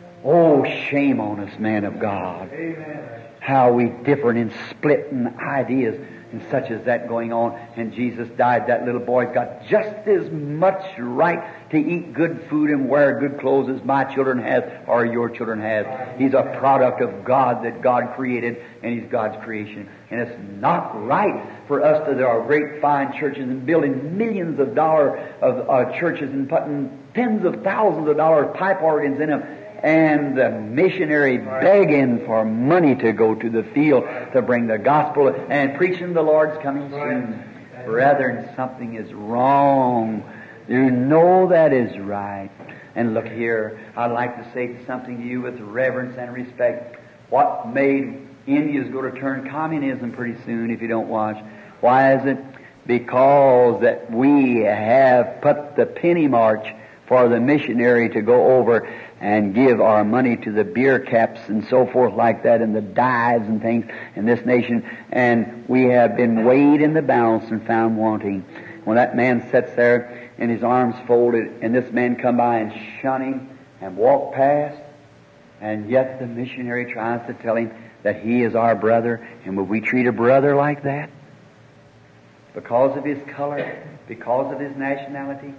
Oh, shame on us, man of God. Amen. How we differ in splitting ideas and such as that going on. And Jesus died. That little boy's got just as much right to eat good food and wear good clothes as my children have or your children have. He's a product of God that God created, and he's God's creation. And it's not right for us to, there are great fine churches and building millions of dollars of uh, churches and putting tens of thousands of dollars pipe organs in them, and the missionary begging for money to go to the field to bring the gospel and preaching the Lord's coming soon. Brethren, something is wrong. You know that is right. And look here, I'd like to say something to you with reverence and respect. What made India's going to turn communism pretty soon if you don't watch? Why is it? Because that we have put the penny march for the missionary to go over and give our money to the beer caps and so forth like that, and the dives and things in this nation, and we have been weighed in the balance and found wanting. When that man sits there and his arms folded, and this man come by and shun him and walk past, and yet the missionary tries to tell him that he is our brother, and would we treat a brother like that? Because of his color, because of his nationality?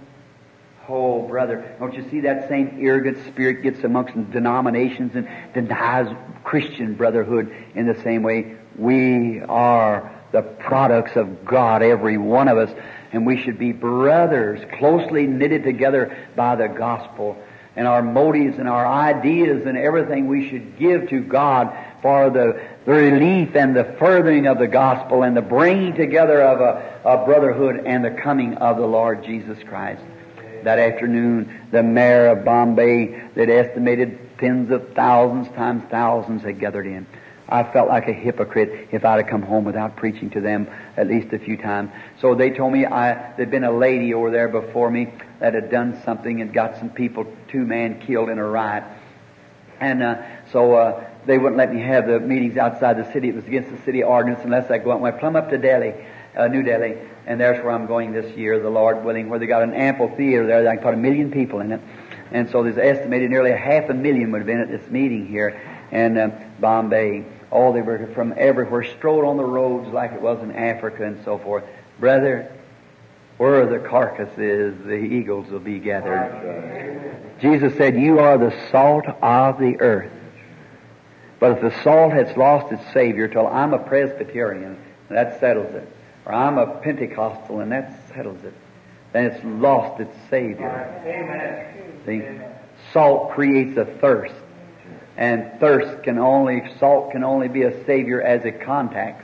Oh, brother, don't you see that same arrogant spirit gets amongst denominations and denies Christian brotherhood in the same way? We are the products of God, every one of us, and we should be brothers, closely knitted together by the gospel. And our motives and our ideas and everything we should give to God for the, the relief and the furthering of the gospel and the bringing together of a, a brotherhood and the coming of the Lord Jesus Christ. That afternoon, the mayor of Bombay, that estimated tens of thousands times thousands, had gathered in. I felt like a hypocrite if I'd have come home without preaching to them at least a few times. So they told me I, there'd been a lady over there before me that had done something and got some people, two men killed in a riot. And uh, so uh, they wouldn't let me have the meetings outside the city. It was against the city ordinance unless I go out. Went plumb up to Delhi, uh, New Delhi, and there's where I'm going this year, the Lord willing, where they got an ample theater there that I can put a million people in it. And so there's estimated nearly a half a million would have been at this meeting here in uh, Bombay. Oh, they were from everywhere, strode on the roads like it was in Africa and so forth. Brother, where the carcass is, the eagles will be gathered. Jesus said, you are the salt of the earth. But if the salt has lost its Savior, till I'm a Presbyterian, that settles it. Or I'm a Pentecostal, and that settles it. Then it's lost its Savior. Amen. See? Salt creates a thirst. And thirst can only, salt can only be a Savior as it contacts.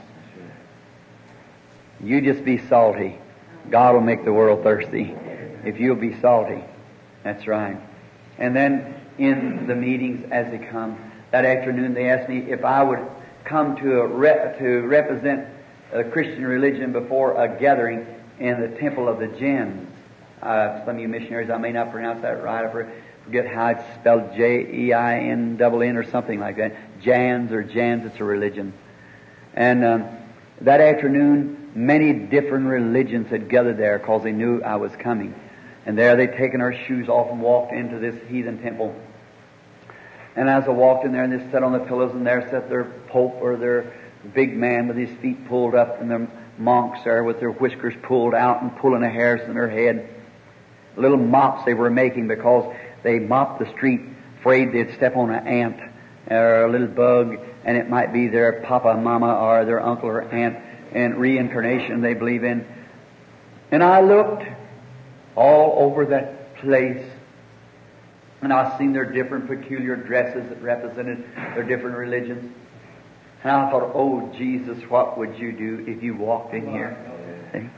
You just be salty. God will make the world thirsty if you'll be salty. That's right. And then in the meetings as they come, that afternoon they asked me if I would come to a rep, to represent a Christian religion before a gathering in the temple of the Jins. Uh, some of you missionaries, I may not pronounce that right. I forget how it's spelled, J E I N N N or something like that. Jans or Jans, it's a religion. And um, that afternoon, many different religions had gathered there because they knew I was coming. And there they'd taken our shoes off and walked into this heathen temple. And as I walked in there, and they sat on the pillows, and there sat their pope or their big man with his feet pulled up, and their monks there with their whiskers pulled out and pulling the hairs in their head. Little mops they were making because they mopped the street, afraid they'd step on an ant or a little bug, and it might be their papa, mama, or their uncle or aunt, and reincarnation they believe in. And I looked all over that place, and I seen their different peculiar dresses that represented their different religions. And I thought, oh, Jesus, what would you do if you walked in here? See?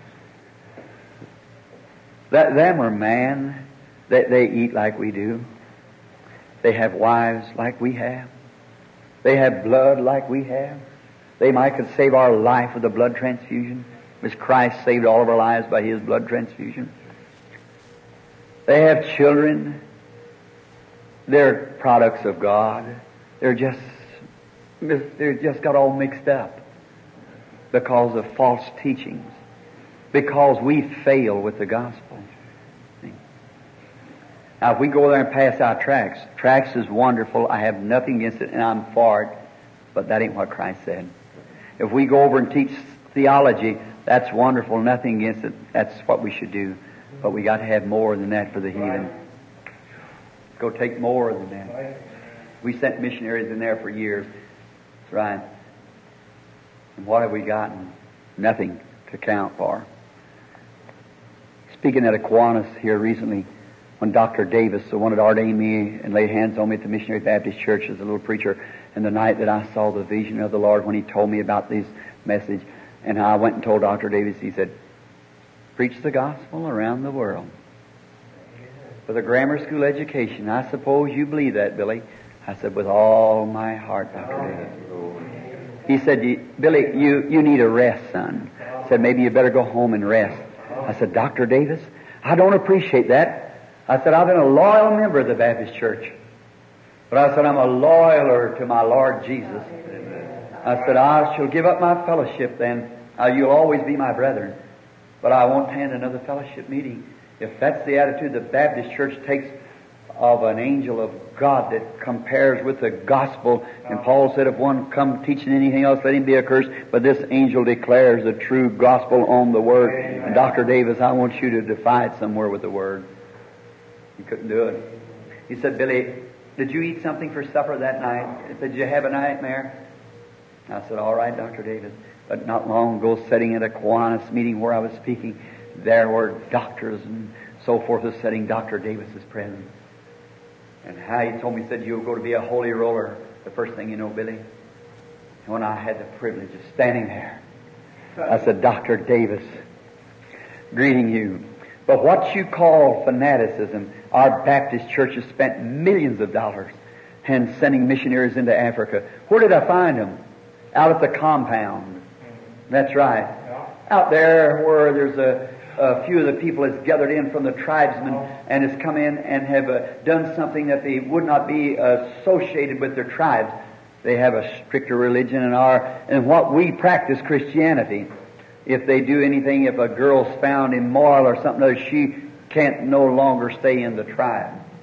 That, them are man. They, they eat like we do. They have wives like we have. They have blood like we have. They might could save our life with a blood transfusion, as Christ saved all of our lives by His blood transfusion. They have children. They're products of God. They're just, they're just got all mixed up because of false teachings. Because we fail with the gospel. Now, if we go there and pass out tracts, tracts is wonderful. I have nothing against it, and I'm for it. But that ain't what Christ said. If we go over and teach theology, that's wonderful. Nothing against it. That's what we should do. But we got to have more than that for the heathen. Go take more than that. We sent missionaries in there for years. That's right. And what have we gotten? Nothing to count for. Speaking at Aquinas here recently, when Doctor Davis, the one that ordained me and laid hands on me at the Missionary Baptist Church as a little preacher, and the night that I saw the vision of the Lord when He told me about this message, and I went and told Doctor Davis, he said, preach the gospel around the world. With a grammar school education. I suppose you believe that, Billy. I said, with all my heart, Doctor Davis. He said, Billy, you, you need a rest, son. I said, maybe you better go home and rest. I said, Doctor Davis, I don't appreciate that. I said, I've been a loyal member of the Baptist Church. But I said, I'm a loyaler to my Lord Jesus. I said, I shall give up my fellowship then. Uh, you'll always be my brethren. But I won't attend another fellowship meeting. If that's the attitude the Baptist Church takes of an angel of God that compares with the gospel, and Paul said, if one come teaching anything else, let him be accursed. But this angel declares the true gospel on the Word. And Doctor Davis, I want you to defy it somewhere with the Word. He couldn't do it. He said, Billy, did you eat something for supper that night? He said, did you have a nightmare? I said, all right, Doctor Davis. But not long ago, sitting at a Aquinas meeting where I was speaking, there were doctors and so forth was sitting. Doctor Davis is present. And how he told me, he said, you'll go to be a holy roller the first thing you know, Billy. And when I had the privilege of standing there, I said, Doctor Davis, greeting you. But what you call fanaticism, our Baptist church has spent millions of dollars in sending missionaries into Africa. Where did I find them? Out at the compound. That's right. Out there where there's a, a few of the people that's gathered in from the tribesmen and has come in and have uh, done something that they would not be associated with their tribes. They have a stricter religion in our, and what we practice Christianity. If they do anything, if a girl's found immoral or something else, she can't no longer stay in the tribe.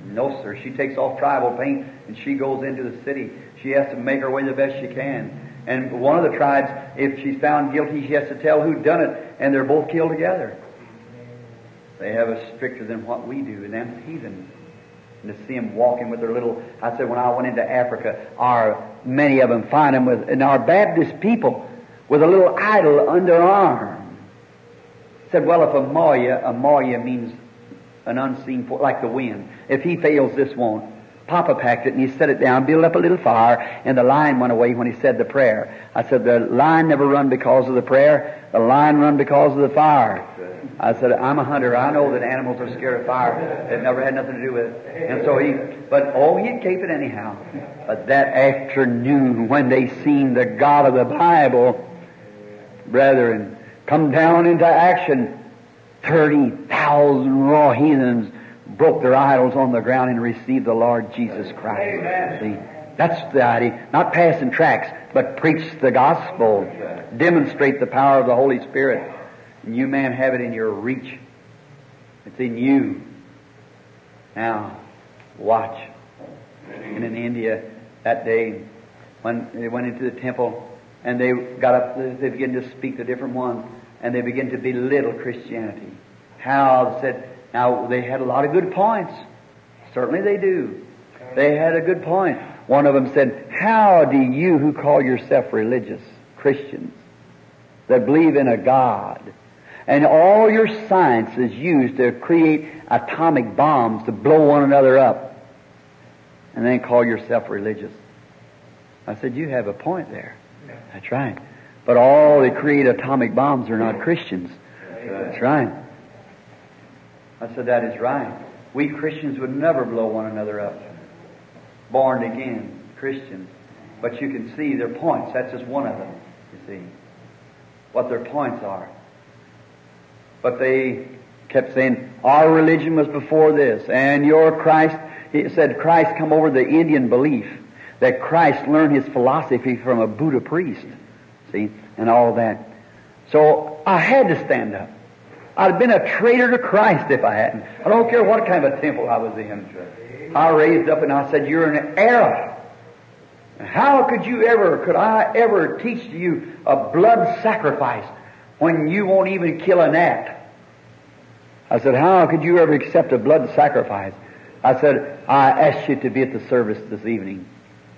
No, sir. She takes off tribal paint and she goes into the city. She has to make her way the best she can. And one of the tribes, if she's found guilty, she has to tell who done it, and they're both killed together. They have us stricter than what we do, and them heathen. And to see them walking with their little, I said when I went into Africa, our many of them find them with, and our Baptist people with a little idol under their arm. Said, well, if a moya, a moya means an unseen force, like the wind. If he fails, this won't. Papa packed it and he set it down, built up a little fire, and the line went away when he said the prayer. I said, the line never run because of the prayer. The line run because of the fire. I said, I'm a hunter. I know that animals are scared of fire. It never had nothing to do with it. And so he, but oh, he'd keep it anyhow. But that afternoon when they seen the God of the Bible, brethren, come down into action, thirty thousand raw heathens broke their idols on the ground and received the Lord Jesus Christ. Amen. See, that's the idea. Not passing tracts, but preach the gospel. Demonstrate the power of the Holy Spirit. And you, man, have it in your reach. It's in you. Now, watch. And in India, that day, when they went into the temple, and they got up, they began to speak to different ones, and they began to belittle Christianity. How, said, now, they had a lot of good points. Certainly they do. They had a good point. One of them said, how do you who call yourself religious Christians that believe in a God and all your science is used to create atomic bombs to blow one another up and then call yourself religious? I said, you have a point there. That's right. But all that create atomic bombs are not Christians. That's right. I said, that is right. We Christians would never blow one another up. Born again Christians. But you can see their points. That's just one of them, you see. What their points are. But they kept saying, our religion was before this, and your Christ, he said Christ come over the Indian belief, that Christ learned his philosophy from a Buddha priest, see, and all that. So I had to stand up. I'd have been a traitor to Christ if I hadn't. I don't care what kind of a temple I was in. I raised up and I said, you're in error. How could you ever, could I ever teach to you a blood sacrifice when you won't even kill a gnat? I said, how could you ever accept a blood sacrifice? I said, I asked you to be at the service this evening.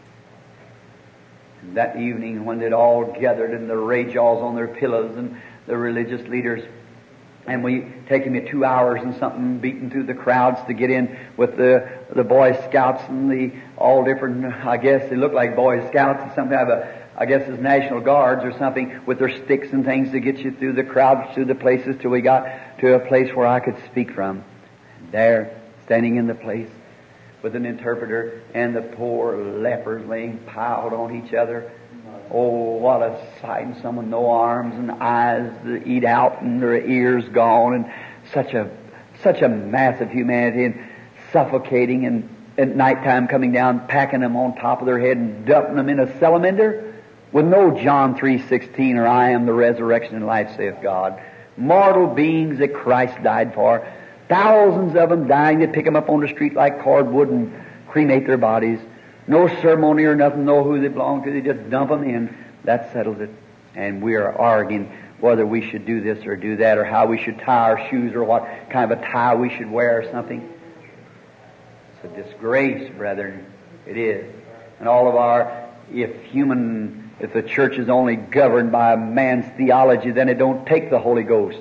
And that evening when they'd all gathered and the rayjaws on their pillows and the religious leaders, and we taking me two hours and something, beating through the crowds to get in with the the Boy Scouts and the all different, I guess they look like Boy Scouts and something, have a, I guess it's National Guards or something, with their sticks and things to get you through the crowds, through the places, till we got to a place where I could speak from. There, standing in the place with an interpreter, and the poor lepers laying piled on each other. Oh, what a sight, and some with no arms and eyes to eat out and their ears gone, and such a such a mass of humanity, and suffocating, and at nighttime coming down, packing them on top of their head and dumping them in a salamander with no John three sixteen or I am the resurrection and life, saith God. Mortal beings that Christ died for. Thousands of them dying. They pick them up on the street like cordwood and cremate their bodies. No ceremony or nothing, know who they belong to. They just dump them in. That settles it. And we are arguing whether we should do this or do that, or how we should tie our shoes, or what kind of a tie we should wear or something. It's a disgrace, brethren. It is. And all of our, if human, if the church is only governed by man's theology, then it don't take the Holy Ghost.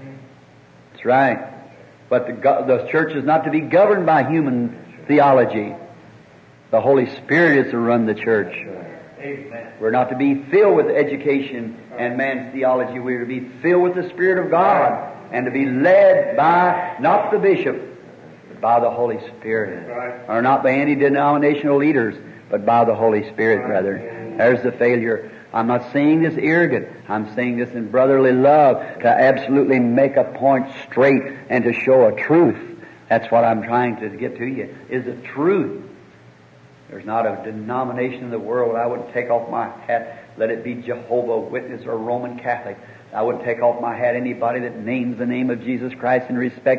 That's right. But the, the church is not to be governed by human theology. The Holy Spirit is to run the church. Amen. We're not to be filled with education and man's theology. We're to be filled with the Spirit of God and to be led by, not the bishop, but by the Holy Spirit. Right. Or not by any denominational leaders, but by the Holy Spirit, right. Brethren. There's the failure. I'm not saying this arrogant. I'm saying this in brotherly love, to absolutely make a point straight and to show a truth. That's what I'm trying to get to you, is the truth. There's not a denomination in the world I wouldn't take off my hat, let it be Jehovah Witness or Roman Catholic. I wouldn't take off my hat anybody that names the name of Jesus Christ and respects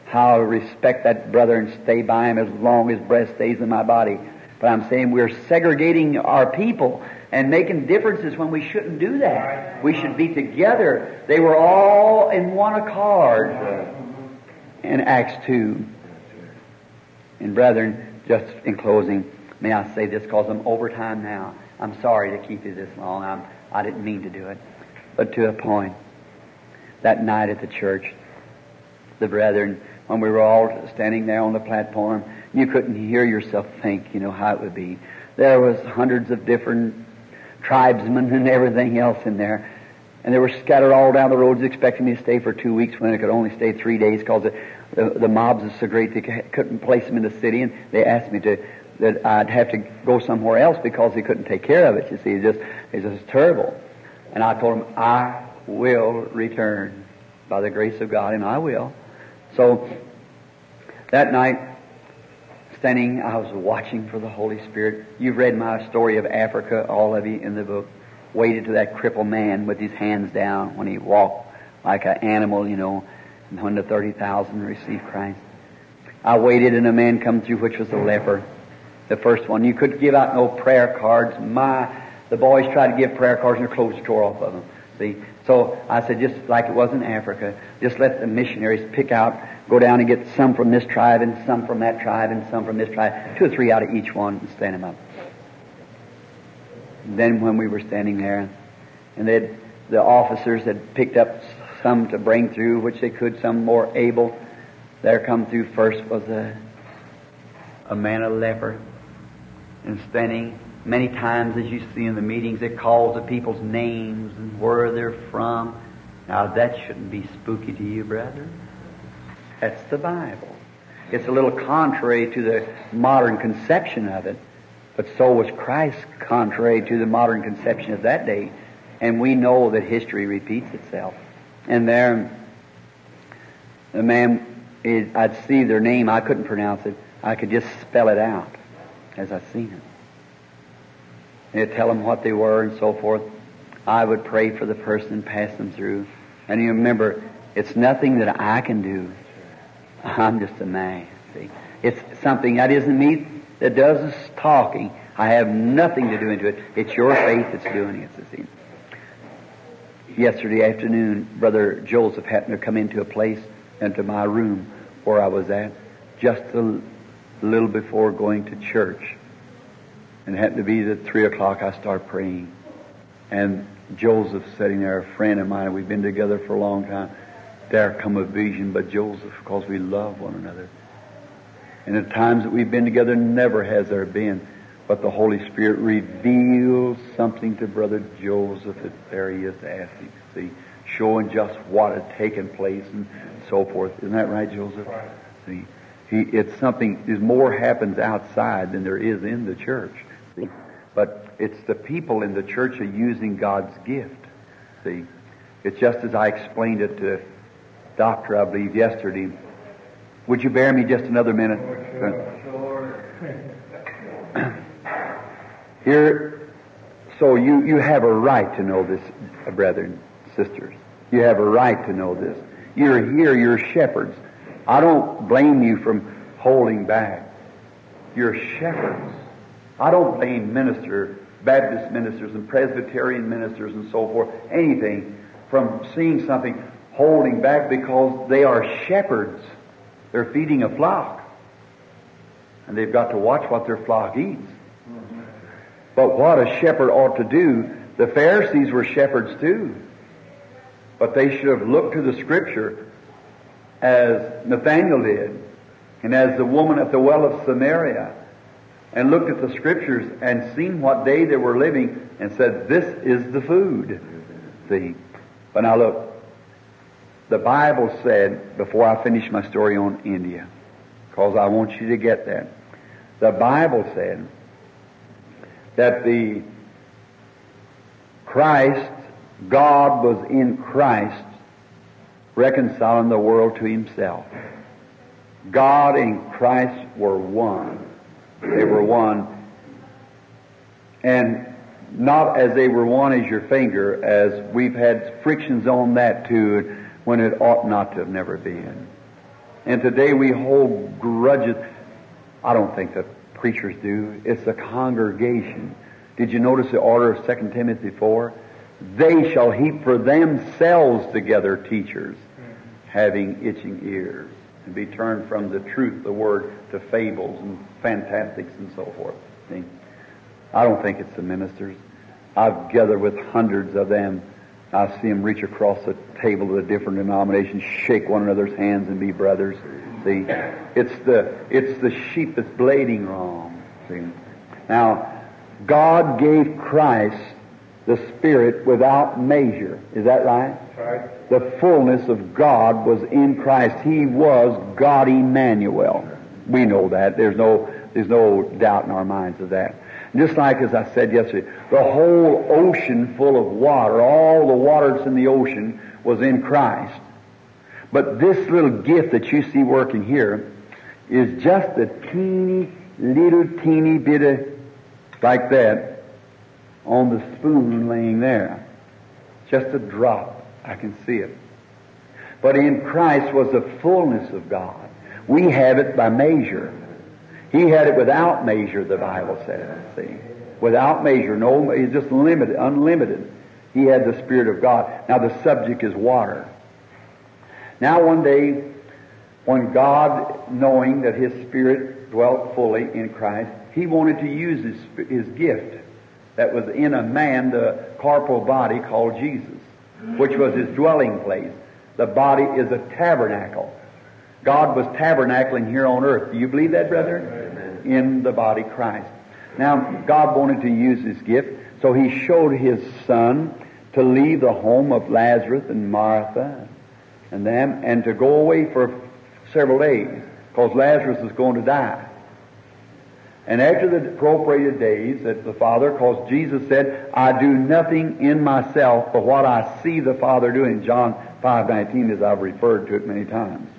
how I respect that brother and stay by him as long as breath stays in my body. But I'm saying we're segregating our people and making differences when we shouldn't do that. We should be together. They were all in one accord in Acts two. And brethren, just in closing, may I say this because I'm over time now. I'm sorry to keep you this long. I'm, I didn't mean to do it. But to a point, that night at the church, the brethren, when we were all standing there on the platform, you couldn't hear yourself think, you know, how it would be. There was hundreds of different tribesmen and everything else in there. And they were scattered all down the roads expecting me to stay for two weeks when I could only stay three days because the, the, the mobs are so great they couldn't place them in the city. And they asked me to that I'd have to go somewhere else because they couldn't take care of it. You see, it's just, it's just terrible. And I told them, I will return by the grace of God, and I will. So that night, standing, I was watching for the Holy Spirit. You've read my story of Africa, all of you, in the book. Waited to that crippled man with his hands down when he walked like an animal, you know, and when the thirty thousand received Christ. I waited and a man come through which was a leper. The first one. You couldn't give out no prayer cards. My, the boys tried to give prayer cards and their clothes tore off of them. See? So I said, just like it was in Africa, just let the missionaries pick out, go down and get some from this tribe and some from that tribe and some from this tribe, two or three out of each one and stand them up. Then when we were standing there, and they'd, the officers had picked up some to bring through, which they could, some more able. There come through first was a, a man, a leper, and standing many times, as you see in the meetings, it calls the people's names and where they're from. Now that shouldn't be spooky to you, brother. That's the Bible. It's a little contrary to the modern conception of it. But so was Christ contrary to the modern conception of that day. And we know that history repeats itself. And there, the man, is, I'd see their name. I couldn't pronounce it. I could just spell it out as I seen it. They'd tell them what they were and so forth. I would pray for the person and pass them through. And you remember, it's nothing that I can do. I'm just a man, see. It's something that isn't me that does this talking. I have nothing to do into it. It's your faith that's doing it, see. Yesterday afternoon, Brother Joseph happened to come into a place, into my room where I was at, just a little before going to church. And it happened to be that three o'clock I started praying. And Joseph sitting there, a friend of mine, we've been together for a long time. There come a vision, but Joseph, because we love one another. And the times that we've been together, never has there been. But the Holy Spirit reveals something to Brother Joseph that there he is to ask him, see, showing just what had taken place and so forth. Isn't that right, Joseph? Right. See, he, it's something, there's more happens outside than there is in the church. See? But it's the people in the church are using God's gift. See, it's just as I explained it to Doctor, I believe, yesterday. Would you bear me just another minute? Sure, sure. Here, so you, you have a right to know this, uh, brethren, sisters. You have a right to know this. You're here, you're shepherds. I don't blame you from holding back. You're shepherds. I don't blame minister, Baptist ministers and Presbyterian ministers and so forth, anything, from seeing something, holding back, because they are shepherds. They're feeding a flock. And they've got to watch what their flock eats. Mm-hmm. But what a shepherd ought to do, the Pharisees were shepherds too. But they should have looked to the Scripture as Nathanael did, and as the woman at the well of Samaria, and looked at the Scriptures and seen what day they were living and said, this is the food. See? But now look, the Bible said, before I finish my story on India, because I want you to get that, the Bible said that the Christ, God was in Christ reconciling the world to Himself. God and Christ were one. They were one. And not as they were one as your finger, as we've had frictions on that too, when it ought not to have never been. And today we hold grudges. I don't think that preachers do. It's a congregation. Did you notice the order of Second Timothy four? They shall heap for themselves together teachers, having itching ears, and be turned from the truth, the word, to fables and fantastics and so forth. See? I don't think it's the ministers. I've gathered with hundreds of them. I see them reach across the table of the different denominations, shake one another's hands and be brothers. See? It's the, it's the sheep that's blading wrong. See? Now, God gave Christ the Spirit without measure. Is that right? Right. The fullness of God was in Christ. He was God Emmanuel. We know that. There's no, there's no doubt in our minds of that. Just like as I said yesterday, the whole ocean full of water, all the water that's in the ocean was in Christ. But this little gift that you see working here is just a teeny, little teeny bit of, like that, on the spoon laying there. Just a drop. I can see it. But in Christ was the fullness of God. We have it by measure. He had it without measure, the Bible says. See? Without measure. No, it's just limited, unlimited. He had the Spirit of God. Now the subject is water. Now one day, when God, knowing that His Spirit dwelt fully in Christ, He wanted to use His, His gift that was in a man, the corporal body called Jesus, which was His dwelling place. The body is a tabernacle. God was tabernacling here on earth. Do you believe that, brother? Amen. In the body Christ. Now, God wanted to use His gift, so He showed His Son to leave the home of Lazarus and Martha and them, and to go away for several days, because Lazarus is going to die. And after the appropriated days that the Father, because Jesus said, I do nothing in myself but what I see the Father doing. John five nineteen, as I've referred to it many times.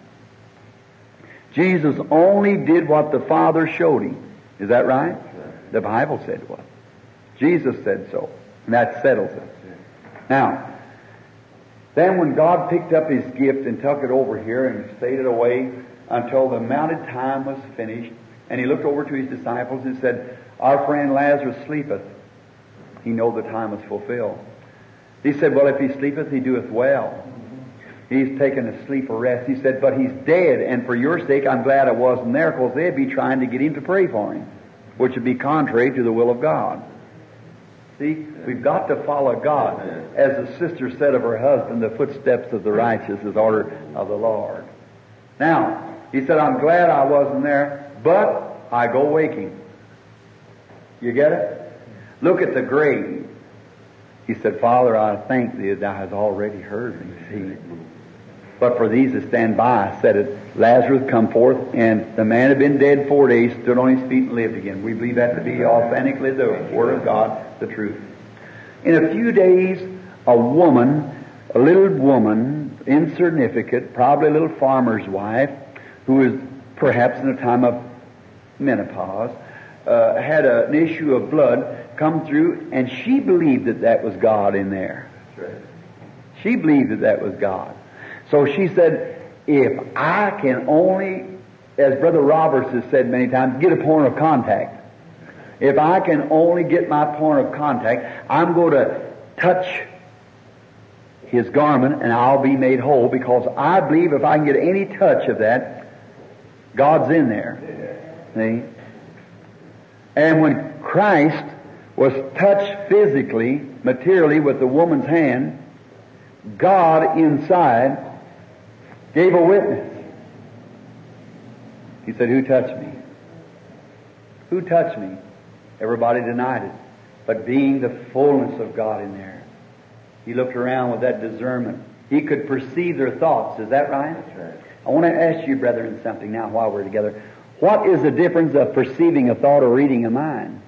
Jesus only did what the Father showed Him. Is that right? The Bible said it was. Jesus said so. And that settles it. Now, then when God picked up His gift and took it over here and stayed it away until the mounted time was finished, and He looked over to His disciples and said, Our friend Lazarus sleepeth. He know the time is fulfilled. He said, Well, if he sleepeth, he doeth well. He's taken a sleep or rest. He said, But he's dead, and for your sake I'm glad I wasn't there, because they'd be trying to get him to pray for him, which would be contrary to the will of God. See, we've got to follow God. As the sister said of her husband, the footsteps of the righteous is order of the Lord. Now, he said, I'm glad I wasn't there, but I go waking. You get it? Look at the grave. He said, Father, I thank Thee that Thou hast already heard me. See? But for these that stand by, I said it, Lazarus come forth, and the man had been dead four days, stood on his feet and lived again. We believe that to be authentically the Word of God, the truth. In a few days, a woman, a little woman, insignificant, probably a little farmer's wife, who was perhaps in a time of menopause, uh, had a, an issue of blood come through, and she believed that that was God in there. She believed that that was God. So she said, if I can only, as Brother Roberts has said many times, get a point of contact. If I can only get my point of contact, I'm going to touch his garment and I'll be made whole, because I believe if I can get any touch of that, God's in there. See? And when Christ was touched physically, materially with the woman's hand, God inside gave a witness. He said, who touched me? Who touched me? Everybody denied it. But being the fullness of God in there, he looked around with that discernment. He could perceive their thoughts. Is that right? That's right. I want to ask you, brethren, something now while we're together. What is the difference of perceiving a thought or reading a mind?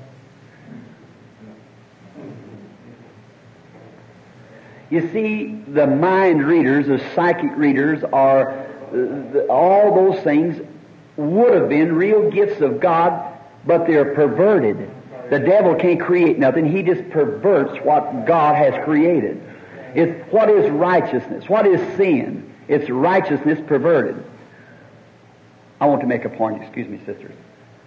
You see, the mind readers, the psychic readers, are uh, all those things would have been real gifts of God, but they're perverted. The devil can't create nothing. He just perverts what God has created. It's, what is righteousness? What is sin? It's righteousness perverted. I want to make a point. Excuse me, sisters.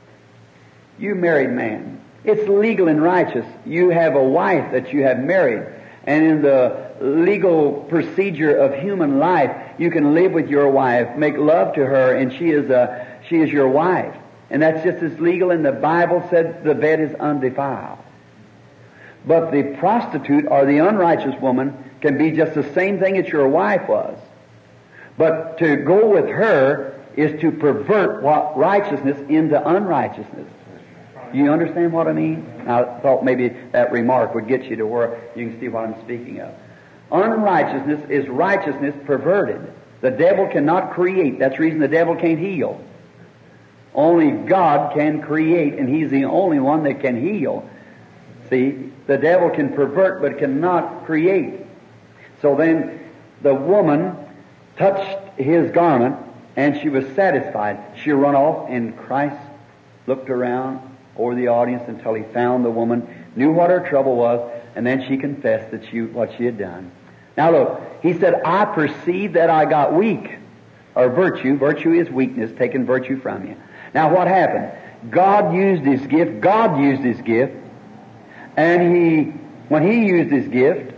You married man. It's legal and righteous. You have a wife that you have married. And in the legal procedure of human life, you can live with your wife, make love to her, and she is a, she is your wife. And that's just as legal, and the Bible said the bed is undefiled. But the prostitute or the unrighteous woman can be just the same thing as your wife was. But to go with her is to pervert what righteousness into unrighteousness. You understand what I mean? I thought maybe that remark would get you to where you can see what I'm speaking of. Unrighteousness is righteousness perverted. The devil cannot create. That's the reason the devil can't heal. Only God can create, and He's the only one that can heal. See, the devil can pervert but cannot create. So then the woman touched his garment and she was satisfied. She run off, and Christ looked around over the audience until He found the woman, knew what her trouble was, and then she confessed that she, what she had done. Now look, He said, I perceive that I got weak. Or virtue. Virtue is weakness, taking virtue from you. Now what happened? God used His gift. God used His gift. And He, when He used His gift,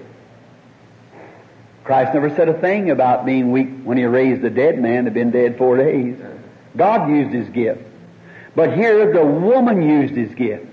Christ never said a thing about being weak when He raised the dead man that had been dead four days. God used His gift. But here the woman used His gift.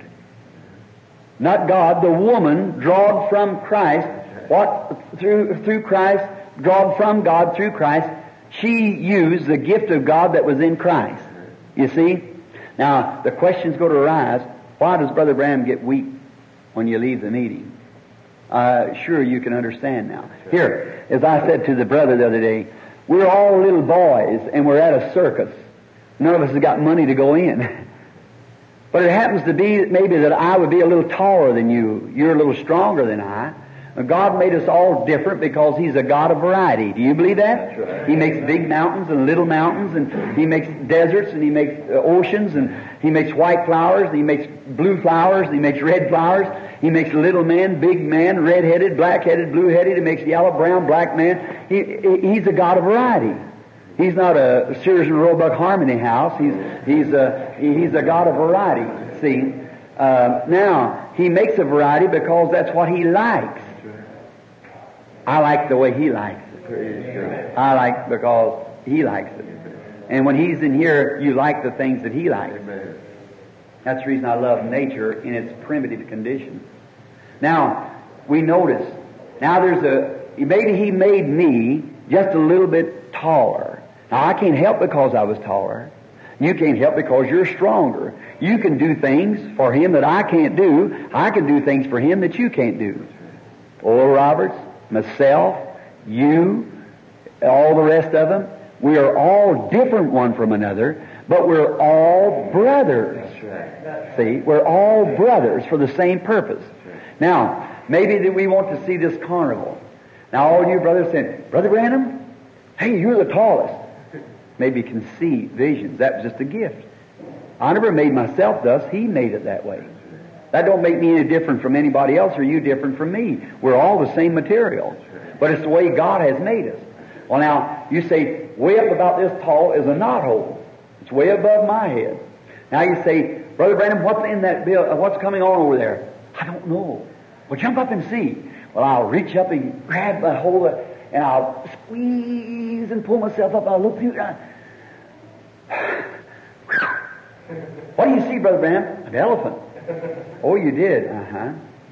Not God, the woman drawed from Christ, what through through Christ, drawed from God through Christ, she used the gift of God that was in Christ. You see? Now, the question's going to arise, why does Brother Branham get weak when you leave the meeting? Uh, sure, you can understand now. Here, as I said to the brother the other day, we're all little boys and we're at a circus. None of us has got money to go in. But it happens to be maybe that I would be a little taller than you. You're a little stronger than I. God made us all different because He's a God of variety. Do you believe that? That's right. He makes big mountains and little mountains, and He makes deserts, and He makes uh, oceans, and He makes white flowers, and He makes blue flowers, and He makes red flowers. He makes little man, big man, red-headed, black-headed, blue-headed. He makes yellow, brown, black man. He, he, he's a God of variety. He's not a Sears and Roebuck Harmony house. He's he's a he's a God of variety. See, uh, now He makes a variety because that's what He likes. I like the way He likes it. I like because He likes it. And when He's in here, you like the things that He likes. That's the reason I love nature in its primitive condition. Now, we notice, now there's a, maybe He made me just a little bit taller. Now, I can't help because I was taller. You can't help because you're stronger. You can do things for Him that I can't do. I can do things for Him that you can't do. Oral Roberts, myself, you, all the rest of them, we are all different one from another, but we're all brothers. See, we're all brothers for the same purpose. Now, maybe that we want to see this carnival. Now, all you brothers saying, Brother Branham, hey, you're the tallest. Maybe can see visions. That was just a gift. I never made myself thus. He made it that way. That don't make me any different from anybody else or you different from me. We're all the same material. But it's the way God has made us. Well, now, you say, way up about this tall is a knothole. It's way above my head. Now you say, Brother Branham, what's in that bill? What's coming on over there? I don't know. Well, jump up and see. Well, I'll reach up and grab a hold of it, and I'll squeeze and pull myself up. I'll look through it. What do you see, Brother Branham? An elephant. Oh, you did? Uh-huh.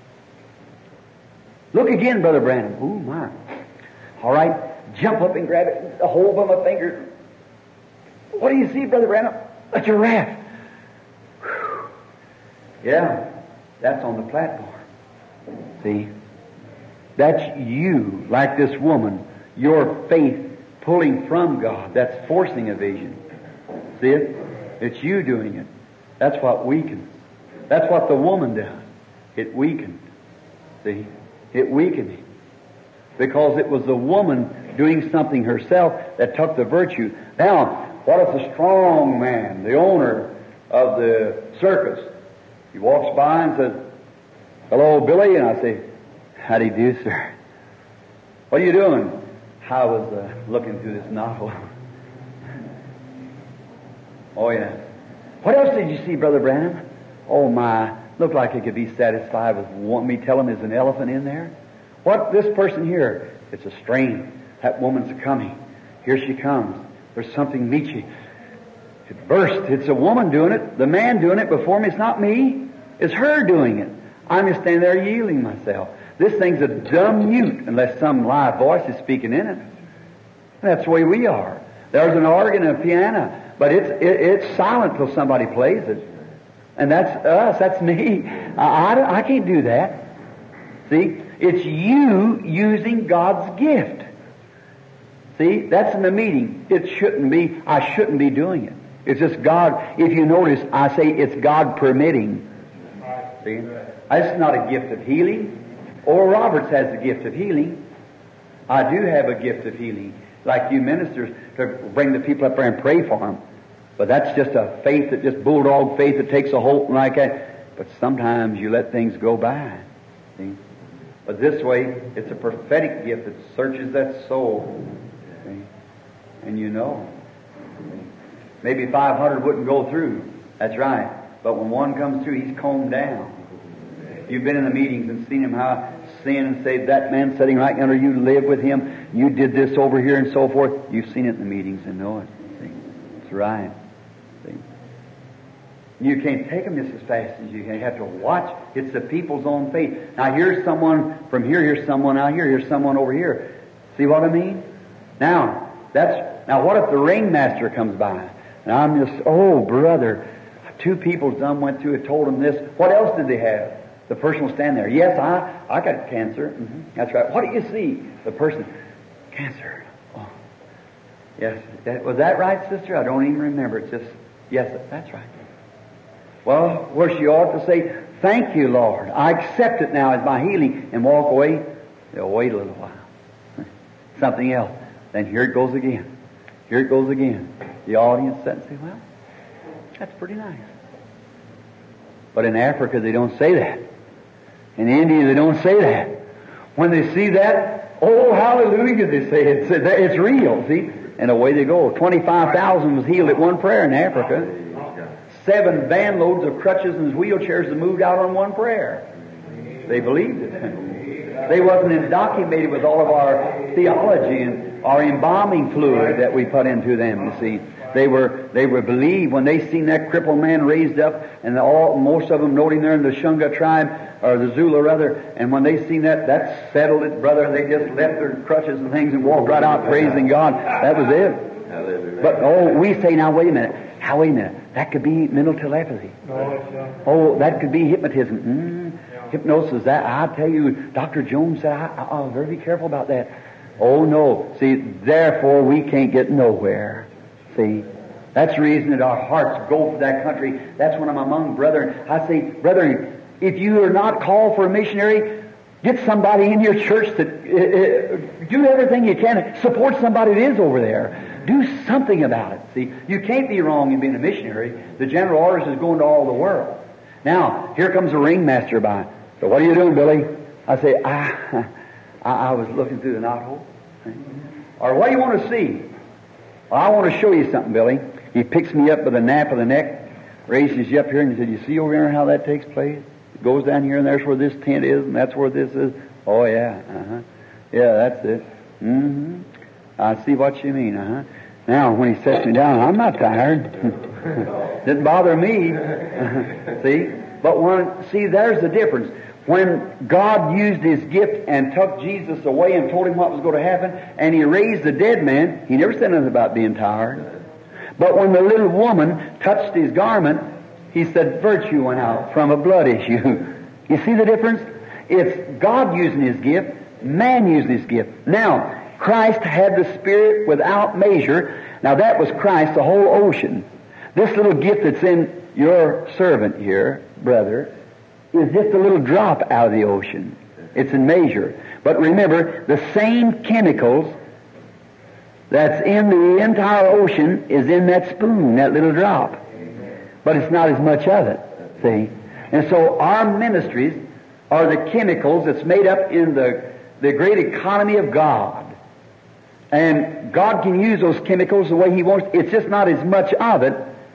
Look again, Brother Branham. Ooh, my. All right. Jump up and grab it. A hold by my finger. What do you see, Brother Branham? A giraffe. Whew. Yeah, that's on the platform. See? That's you, like this woman. Your faith pulling from God. That's forcing a vision. See it? It's you doing it. That's what weakens. That's what the woman does. It weakened. See? It weakened him. Because it was the woman doing something herself that took the virtue. Now, what if the strong man, the owner of the circus, he walks by and says, Hello, Billy, and I say, How do you do, sir? What are you doing? I was uh, looking through this novel. Oh, yeah. What else did you see, Brother Branham? Oh, my. Looked like it could be satisfied with one, me tell him there's an elephant in there. What, this person here, it's a strain. That woman's coming. Here she comes. There's something meet you. It burst. It's a woman doing it. The man doing it before me. It's not me. It's her doing it. I'm just standing there yielding myself. This thing's a dumb mute unless some live voice is speaking in it. That's the way we are. There's an organ and a piano, but it's it, it's silent till somebody plays it. And that's us. That's me. I, I, I can't do that. See? It's you using God's gift. See? That's in the meeting. It shouldn't be, I shouldn't be doing it. It's just God. If you notice, I say it's God permitting. See? It's not a gift of healing. Oral Roberts has the gift of healing. I do have a gift of healing. Like you ministers, to bring the people up there and pray for them. But that's just a faith that just bulldog faith that takes a hold like that. But sometimes you let things go by. See? But this way, it's a prophetic gift that searches that soul. See? And you know. See? Maybe five hundred wouldn't go through. That's right. But when one comes through, he's combed down. You've been in the meetings and seen him how sin and say that man sitting right under you, live with him. You did this over here and so forth. You've seen it in the meetings and know it. See? It's right. See? You can't take them just as fast as you can. You have to watch. It's the people's own faith. Now here's someone from here, here's someone out here, here's someone over here. See what I mean? Now, that's, now what if the ringmaster comes by? And I'm just, oh brother, two people done went through and told them this. What else did they have? The person will stand there. Yes, I, I got cancer. Mm-hmm. That's right. What do you see? The person, cancer. Oh, yes. That, was that right, sister? I don't even remember. It's just, yes, that's right. Well, where she ought to say, thank you, Lord. I accept it now as my healing, and walk away. They'll wait a little while. Something else. Then here it goes again. Here it goes again. The audience sat and say, well, that's pretty nice. But in Africa, they don't say that. In India, they don't say that. When they see that, oh, hallelujah, they say it's, it's real, see? And away they go. twenty-five thousand was healed at one prayer in Africa. Seven van loads of crutches and wheelchairs that moved out on one prayer. They believed it. They wasn't indoctrinated with all of our theology and our embalming fluid that we put into them, you see. They were, they were believed when they seen that crippled man raised up, and all, most of them knowed him there in the Shunga tribe, or the Zulu rather, and when they seen that, that settled it, brother. They just left their crutches and things and walked right out praising God. That was it. But, oh, we say, now wait a minute. How, wait a minute. That could be mental telepathy. Oh, that could be hypnotism. Mm, hypnosis. That, I tell you, Doctor Jones said, I, I, I'll very be careful about that. Oh, no. See, therefore we can't get nowhere. See, that's the reason that our hearts go for that country. That's when I'm among brethren. I say, brethren, if you are not called for a missionary, get somebody in your church that uh, uh, do everything you can. Support somebody that is over there. Do something about it. See, you can't be wrong in being a missionary. The general orders is going to all the world. Now, here comes the ringmaster by. So, what are you doing, Billy? I say, I, I, I was looking through the knothole. Or what do you want to see? Well, I want to show you something, Billy. He picks me up by the nape of the neck, raises you up here, and he said, you see over here how that takes place? It goes down here, and there's where this tent is, and that's where this is. Oh, yeah, uh-huh. Yeah, that's it. Mm-hmm. I see what you mean, uh-huh. Now, when he sets me down, I'm not tired. Didn't bother me. See? But when, see, there's the difference. When God used His gift and took Jesus away and told him what was going to happen, and He raised the dead man, He never said nothing about being tired. But when the little woman touched His garment, He said virtue went out from a blood issue. You see the difference? It's God using His gift, man using His gift. Now, Christ had the Spirit without measure. Now that was Christ, the whole ocean. This little gift that's in your servant here, brother, is just a little drop out of the ocean. It's in measure. But remember, the same chemicals that's in the entire ocean is in that spoon, that little drop. But it's not as much of it, see? And so our ministries are the chemicals that's made up in the, the great economy of God. And God can use those chemicals the way He wants. It's just not as much of it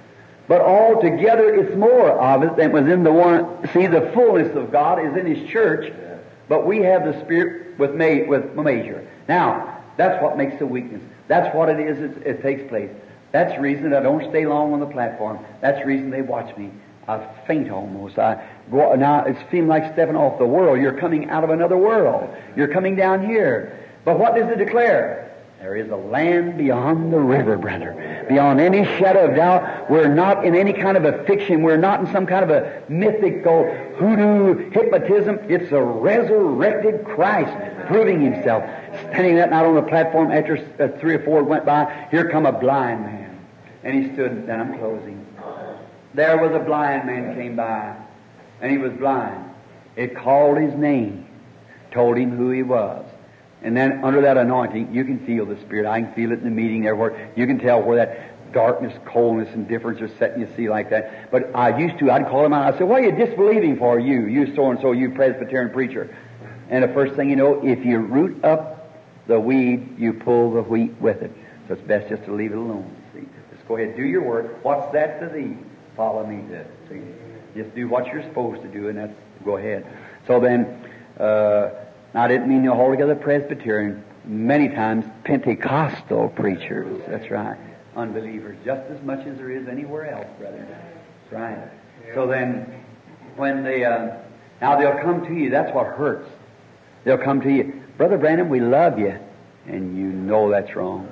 But altogether it's more of it than was in the one. See, the fullness of God is in His church, but we have the Spirit with, ma- with measure. Now, that's what makes the weakness. That's what it is. It, it takes place. That's the reason I don't stay long on the platform. That's the reason they watch me. I faint almost. I go, now it's feeling like stepping off the world. You're coming out of another world. You're coming down here. But what does it declare? There is a land beyond the river, brother. Beyond any shadow of doubt. We're not in any kind of a fiction. We're not in some kind of a mythical hoodoo hypnotism. It's a resurrected Christ proving Himself. Standing that night on the platform after uh, three or four went by, here come a blind man. And he stood, and I'm closing. There was a blind man came by, and he was blind. It called his name, told him who he was. And then under that anointing, you can feel the Spirit. I can feel it in the meeting there where you can tell where that darkness, coldness, and difference are setting you see like that. But I used to, I'd call him out. I said, what are you disbelieving for, you, you so-and-so, you Presbyterian preacher? And the first thing you know, if you root up the weed, you pull the wheat with it. So it's best just to leave it alone. See, just go ahead, do your work. What's that to thee? Follow me. See, just do what you're supposed to do, and that's, go ahead. So then, uh, I didn't mean the altogether Presbyterian. Many times Pentecostal preachers. That's right. Unbelievers. Just as much as there is anywhere else, brother. That's right. So then, when they, uh, now they'll come to you. That's what hurts. They'll come to you. Brother Branham, we love you. And you know that's wrong.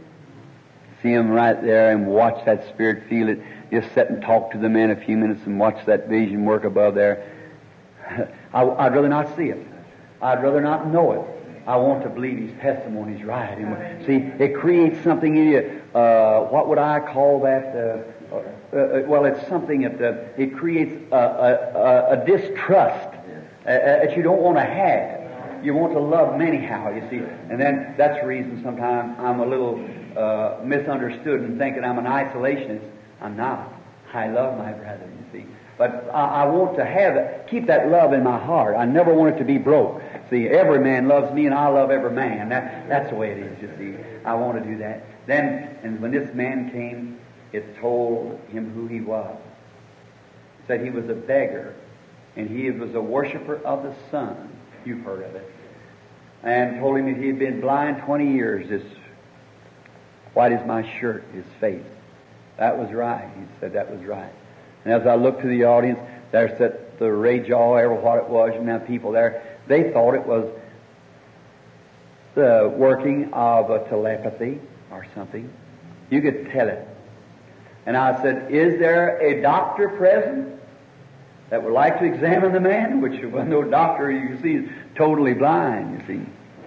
See them right there and watch that Spirit, feel it. Just sit and talk to the men a few minutes and watch that vision work above there. I, I'd rather not see it. I'd rather not know it. I want to believe His testimony's right. And see, it creates something in you. Uh, what would I call that? Uh, uh, uh, well, it's something that uh, it creates a, a, a, a distrust uh, that you don't want to have. You want to love them anyhow, you see. And then that's the reason sometimes I'm a little uh, misunderstood and thinking I'm an isolationist. I'm not. I love my brethren, you see. But I, I want to have it, keep that love in my heart. I never want it to be broke. See, every man loves me and I love every man. That, that's the way it is, you see. I want to do that. Then, and when this man came, it told him who he was. It said he was a beggar and he was a worshiper of the sun. You've heard of it. And told him that he had been blind twenty years. This white as my shirt, his face. That was right. He said that was right. And as I looked to the audience, there sat the Ray Jaw, ever what it was, and that people there, they thought it was the working of a telepathy or something. You could tell it. And I said, is there a doctor present that would like to examine the man? Which was no doctor, you can see, is totally blind, you see.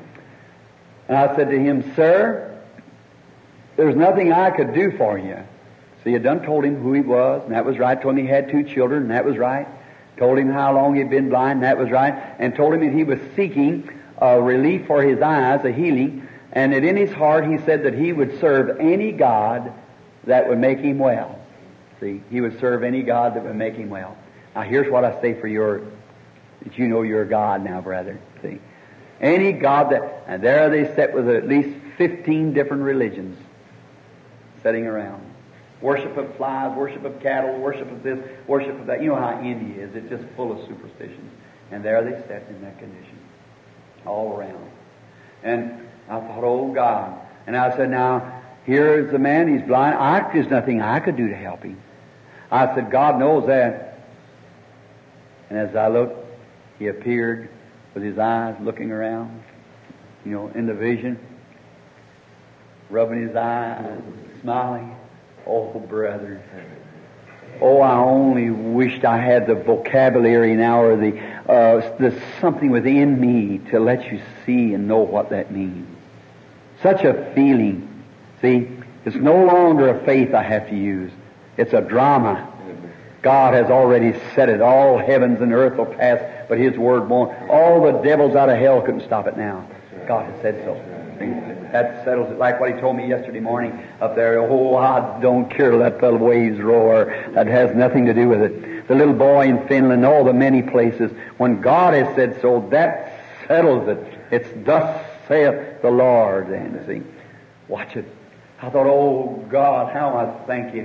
And I said to him, sir, there's nothing I could do for you. See, I done told him who he was, and that was right. Told him he had two children, and that was right. Told him how long he'd been blind, and that was right. And told him that he was seeking a relief for his eyes, a healing, and that in his heart he said that he would serve any God that would make him well. See, he would serve any God that would make him well. Now here's what I say for your, that you know your God now, brother. See, any God that, and there they sat with at least fifteen different religions sitting around. Worship of flies, worship of cattle, worship of this, worship of that. You know how India is. It's just full of superstitions. And there they sat in that condition. All around. And I thought, oh God. And I said, now, here is the man, he's blind. I, there's nothing I could do to help him. I said, God knows that. And as I looked, he appeared with his eyes looking around, you know, in the vision, rubbing his eyes, smiling. Oh, brother. Oh, I only wished I had the vocabulary now or the, uh, the something within me to let you see and know what that means. Such a feeling. See, it's no longer a faith I have to use. It's a drama. God has already said it. All heavens and earth will pass, but His word won't. All the devils out of hell couldn't stop it now. God has said so. That settles it. Like what he told me yesterday morning up there. Oh, I don't care to let the waves roar. That has nothing to do with it. The little boy in Finland, all the many places. When God has said so, that settles it. It's thus saith the Lord. And see, watch it. I thought, oh God, how I thank you.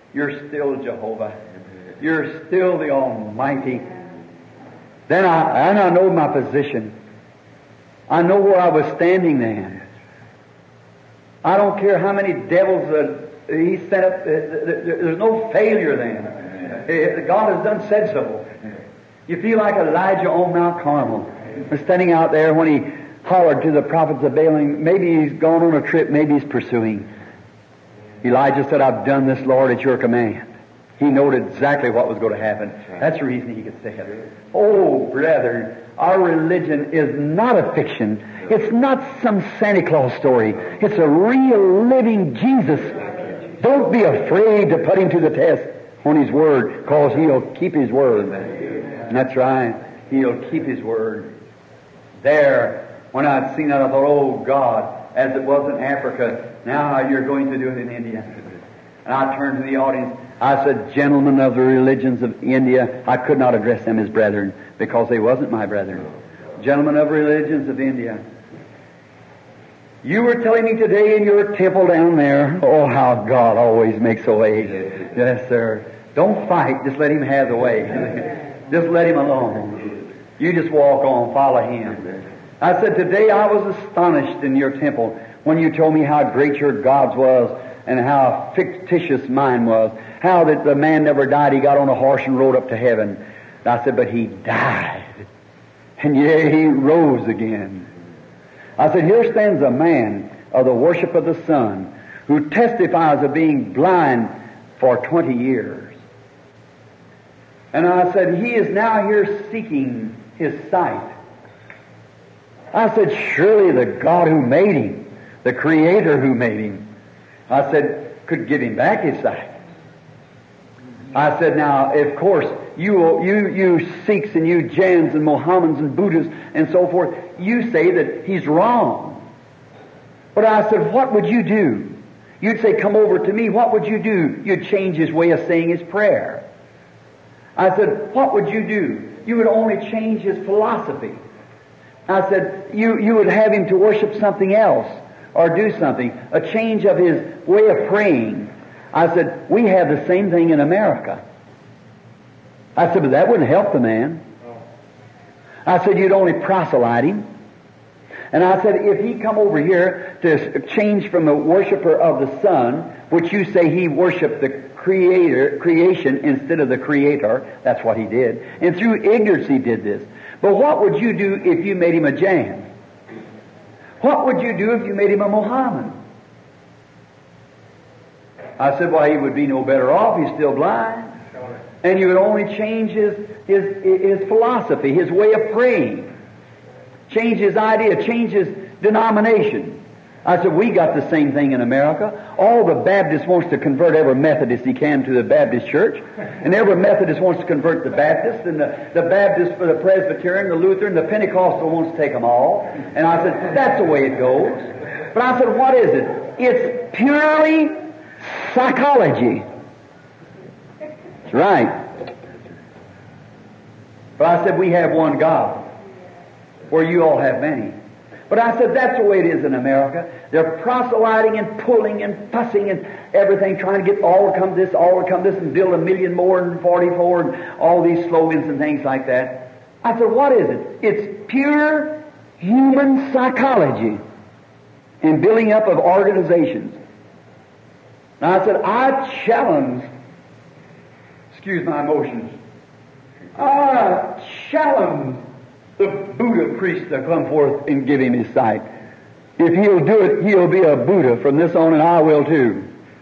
You're still Jehovah. You're still the Almighty. Then I, and I know my position. I know where I was standing then. I don't care how many devils uh, He sent up. Uh, there's no failure then. Uh, God has done said so. You feel like Elijah on Mount Carmel, standing out there when he hollered to the prophets of Baal. Maybe he's gone on a trip. Maybe he's pursuing. Elijah said, "I've done this, Lord, at your command." He knew exactly what was going to happen. That's the reason he could say it. Oh, brethren, our religion is not a fiction. It's not some Santa Claus story. It's a real living Jesus. Don't be afraid to put him to the test on His Word, because He'll keep His Word. That's right. He'll keep His Word. There, when I'd seen that, I thought, oh God, as it was in Africa, now you're going to do it in India. And I turned to the audience. I said, gentlemen of the religions of India, I could not address them as brethren because they wasn't my brethren. Gentlemen of religions of India, you were telling me today in your temple down there, oh, how God always makes a way. Yes, sir. Don't fight. Just let Him have the way. Just let Him alone. You just walk on, follow Him. I said, today I was astonished in your temple when you told me how great your gods was and how fictitious mine was. How that the man never died. He got on a horse and rode up to heaven. And I said, but he died. And yea, he rose again. I said, here stands a man of the worship of the sun who testifies of being blind for twenty years. And I said, he is now here seeking his sight. I said, surely the God who made him, the Creator who made him, I said, could give him back his sight. I said, now, of course, you, you, you Sikhs and you Jains and Mohammedans and Buddhists and so forth, you say that he's wrong. But I said, what would you do? You'd say, come over to me. What would you do? You'd change his way of saying his prayer. I said, what would you do? You would only change his philosophy. I said, you, you would have him to worship something else or do something, a change of his way of praying. I said, we have the same thing in America. I said, but that wouldn't help the man. I said, you'd only proselyte him. And I said, if he come over here to change from a worshiper of the sun, which you say he worshiped the creator, creation instead of the Creator, that's what he did. And through ignorance he did this. But what would you do if you made him a Jain? What would you do if you made him a Mohammedan? I said, well, he would be no better off. He's still blind. And you would only change his, his, his philosophy, his way of praying. Change his idea, change his denomination. I said, we got the same thing in America. All the Baptist wants to convert every Methodist he can to the Baptist church. And every Methodist wants to convert the Baptist. And the, the Baptist for the Presbyterian, the Lutheran, the Pentecostal wants to take them all. And I said, that's the way it goes. But I said, what is it? It's purely psychology. That's right. But I said, we have one God, where you all have many. But I said, that's the way it is in America. They're proselyting and pulling and fussing and everything, trying to get all to come this, all to come this, and build a million more and forty-four and all these slogans and things like that. I said, what is it? It's pure human psychology and building up of organizations. And I said, I challenge, excuse my emotions, I challenge the Buddha priest to come forth and give him his sight. If he'll do it, he'll be a Buddha from this on, and I will too.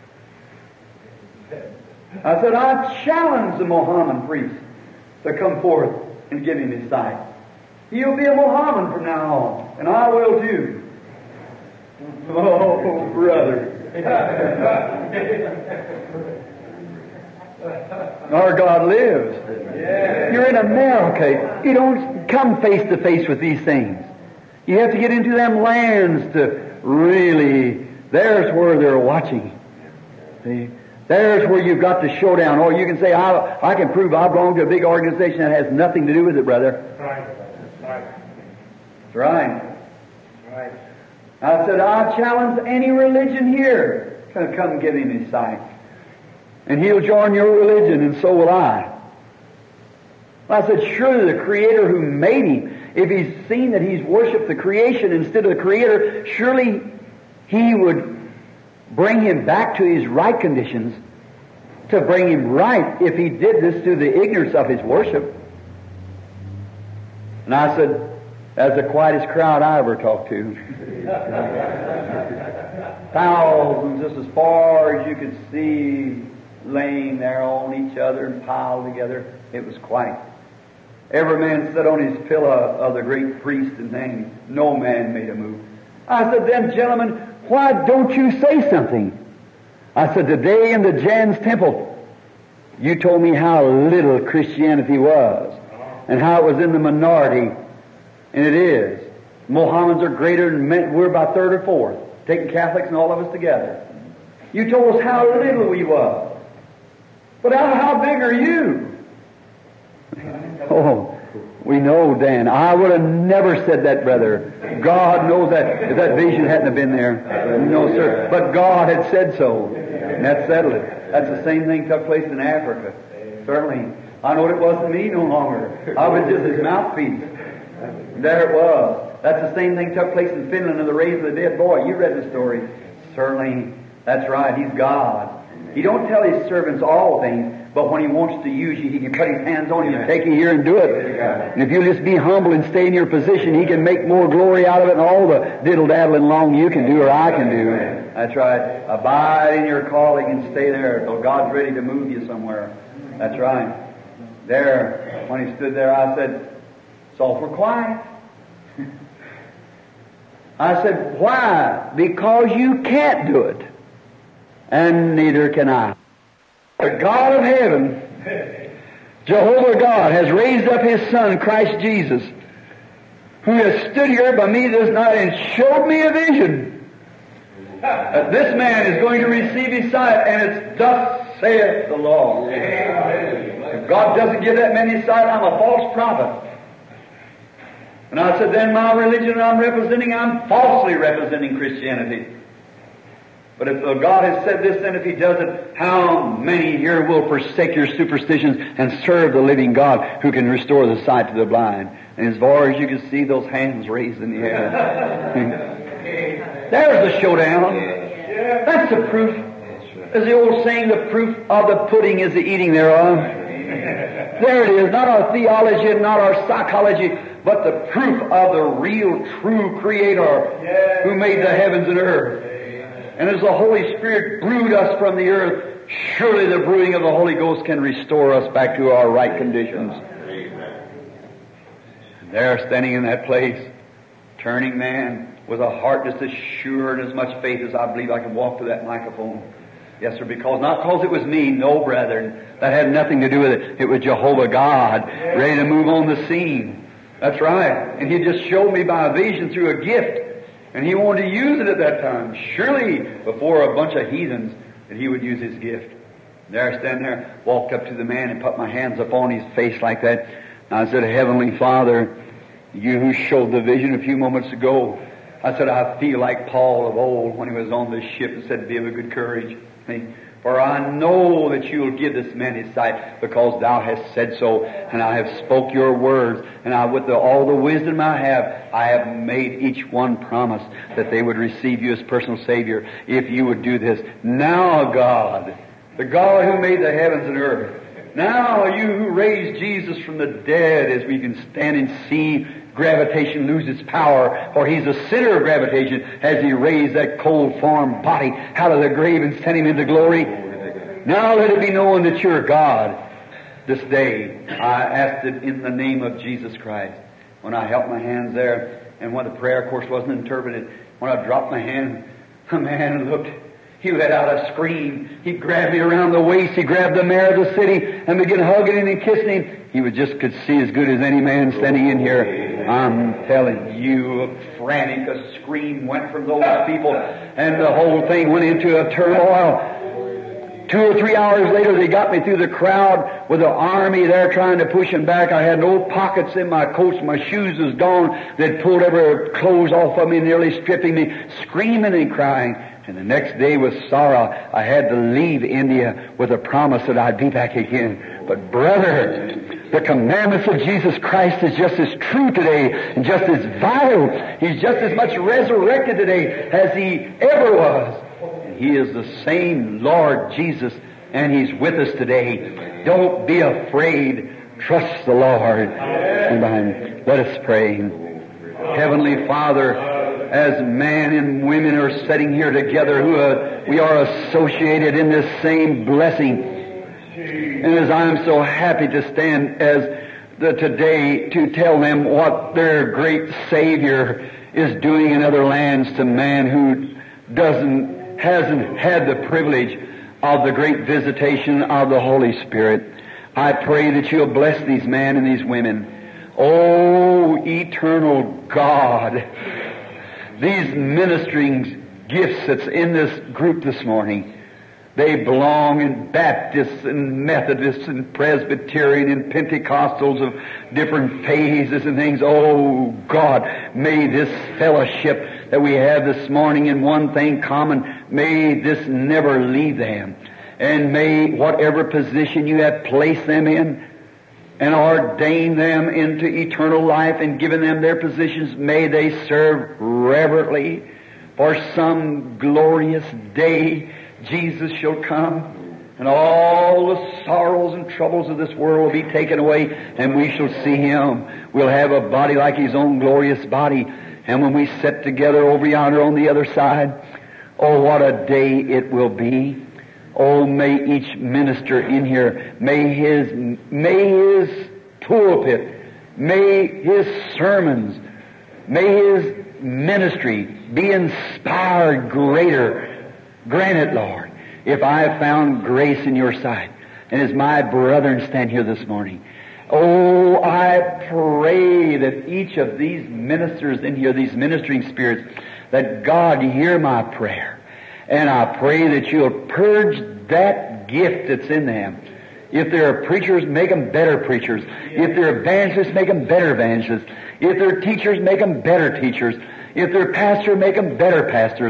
I said, I challenge the Mohammedan priest to come forth and give him his sight. He'll be a Mohammedan from now on, and I will too. Oh, brother. Our God lives. You're in America. You don't come face to face with these things. You have to get into them lands to really, there's where they're watching. See? There's where you've got the showdown. Or you can say, I, I can prove I belong to a big organization that has nothing to do with it, brother. Right. Right. That's right. Right. I said, I challenge any religion here to come give him his sight. And he'll join your religion, and so will I. I said, surely the Creator who made him, if he's seen that he's worshipped the creation instead of the Creator, surely he would bring him back to his right conditions, to bring him right if he did this through the ignorance of his worship. And I said, that's the quietest crowd I ever talked to. Thousands, just as far as you could see, laying there on each other and piled together. It was quiet. Every man sat on his pillow of the great priest and thing. No man made a move. I said, then, gentlemen, why don't you say something? I said, today in the Jan's temple, you told me how little Christianity was and how it was in the minority, and it is. Mohammedans are greater than men. We're about third or fourth, taking Catholics and all of us together. You told us how little we was. But how, how big are you? Oh, we know, Dan. I would have never said that, brother. God knows that if that vision hadn't have been there. No, sir. But God had said so. And that settled it. That's the same thing took place in Africa. Certainly. I know it wasn't me no longer. I was just his mouthpiece. There it was. That's the same thing took place in Finland in the raising of the dead boy. You read the story. Certainly. That's right. He's God. He don't tell his servants all things, but when he wants to use you, he can put his hands on you and take you here and do it. And if you just be humble and stay in your position, he can make more glory out of it than all the diddle-daddling long you can do or I can do. That's right. Abide in your calling and stay there till God's ready to move you somewhere. That's right. There, when he stood there, I said, it's awful quiet. I said, why? Because you can't do it. And neither can I. The God of heaven, Jehovah God, has raised up His Son, Christ Jesus, who has stood here by me this night and showed me a vision. That this man is going to receive his sight, and it's thus saith the Lord. If God doesn't give that man his sight, I'm a false prophet. And I said, then my religion I'm representing, I'm falsely representing Christianity. But if God has said this, then if He does it, how many here will forsake your superstitions and serve the living God who can restore the sight to the blind? And as far as you can see, those hands raised in the air. There's the showdown. That's the proof. As the old saying, the proof of the pudding is the eating thereof. There it is. Not our theology, not our psychology, but the proof of the real, true Creator who made the heavens and earth. And as the Holy Spirit brewed us from the earth, surely the brewing of the Holy Ghost can restore us back to our right conditions. And there, standing in that place, turning man with a heart just as sure and as much faith as I believe I can walk to that microphone. Yes, sir, because not because it was me, no, brethren. That had nothing to do with it. It was Jehovah God, ready to move on the scene. That's right. And He just showed me by a vision through a gift. And He wanted to use it at that time. Surely before a bunch of heathens that He would use His gift. There, stand there, walked up to the man and put my hands upon his face like that. And I said, Heavenly Father, You who showed the vision a few moments ago, I said, I feel like Paul of old when he was on the ship and said, be of a good courage. For I know that You'll give this man his sight because Thou hast said so, and I have spoke Your words, and I, with the, all the wisdom I have, I have made each one promise that they would receive You as personal Savior if You would do this. Now, God, the God who made the heavens and earth, now You who raised Jesus from the dead, as we can stand and see gravitation lose its power, for He's the center of gravitation as He raised that cold form body out of the grave and sent Him into glory. Now let it be known that You're God. This day I asked it in the name of Jesus Christ. When I held my hands there, and when the prayer, of course, wasn't interpreted, when I dropped my hand, the man looked. He let out a scream. He grabbed me around the waist. He grabbed the mayor of the city and began hugging him and kissing him. He was just could see as good as any man standing in here. I'm telling you, a frantic, a scream went from those people, and the whole thing went into a turmoil. Two or three hours later, they got me through the crowd with the army there trying to push him back. I had no pockets in my coats. My shoes was gone. They'd pulled every clothes off of me, nearly stripping me, screaming and crying. And the next day with sorrow, I had to leave India with a promise that I'd be back again. But brother, the commandments of Jesus Christ is just as true today and just as vital. He's just as much resurrected today as He ever was. And He is the same Lord Jesus, and He's with us today. Don't be afraid. Trust the Lord. Amen. Let us pray. Heavenly Father, as men and women are sitting here together who are, we are associated in this same blessing, and as I'm so happy to stand as the today to tell them what their great Savior is doing in other lands to man who doesn't, hasn't had the privilege of the great visitation of the Holy Spirit. I pray that You'll bless these men and these women. Oh, eternal God, these ministering gifts that's in this group this morning, they belong in Baptists and Methodists and Presbyterian and Pentecostals of different phases and things. Oh, God, may this fellowship that we have this morning in one thing common, may this never leave them. And may whatever position You have placed them in and ordained them into eternal life and given them their positions, may they serve reverently, for some glorious day Jesus shall come and all the sorrows and troubles of this world will be taken away and we shall see Him. We'll have a body like His own glorious body, and when we sit together over yonder on the other side, oh, what a day it will be. Oh, may each minister in here, may his, may his pulpit, may his sermons, may his ministry be inspired greater. Grant it, Lord, if I have found grace in Your sight, and as my brethren stand here this morning. Oh, I pray that each of these ministers in here, these ministering spirits, that God hear my prayer. And I pray that You'll purge that gift that's in them. If they're preachers, make them better preachers. If they're evangelists, make them better evangelists. If they're teachers, make them better teachers. If they're pastors, make them better pastors.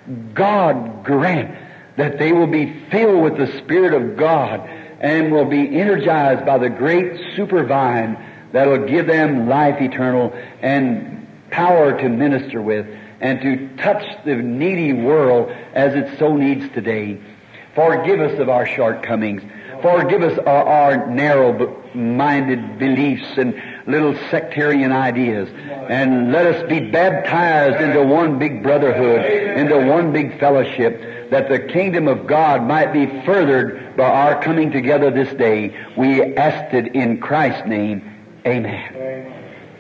God grant that they will be filled with the Spirit of God and will be energized by the great supervine that will give them life eternal and power to minister with and to touch the needy world as it so needs today. Forgive us of our shortcomings. Forgive us our, our narrow-minded beliefs and little sectarian ideas. And let us be baptized into one big brotherhood, into one big fellowship, that the kingdom of God might be furthered by our coming together this day. We ask it in Christ's name. Amen.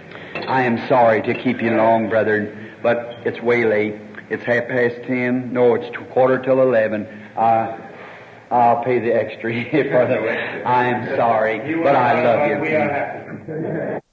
I am sorry to keep you long, brethren, but it's way late. It's half past ten. No, it's quarter till eleven. Uh, I'll pay the extra. I am sorry, but I love you.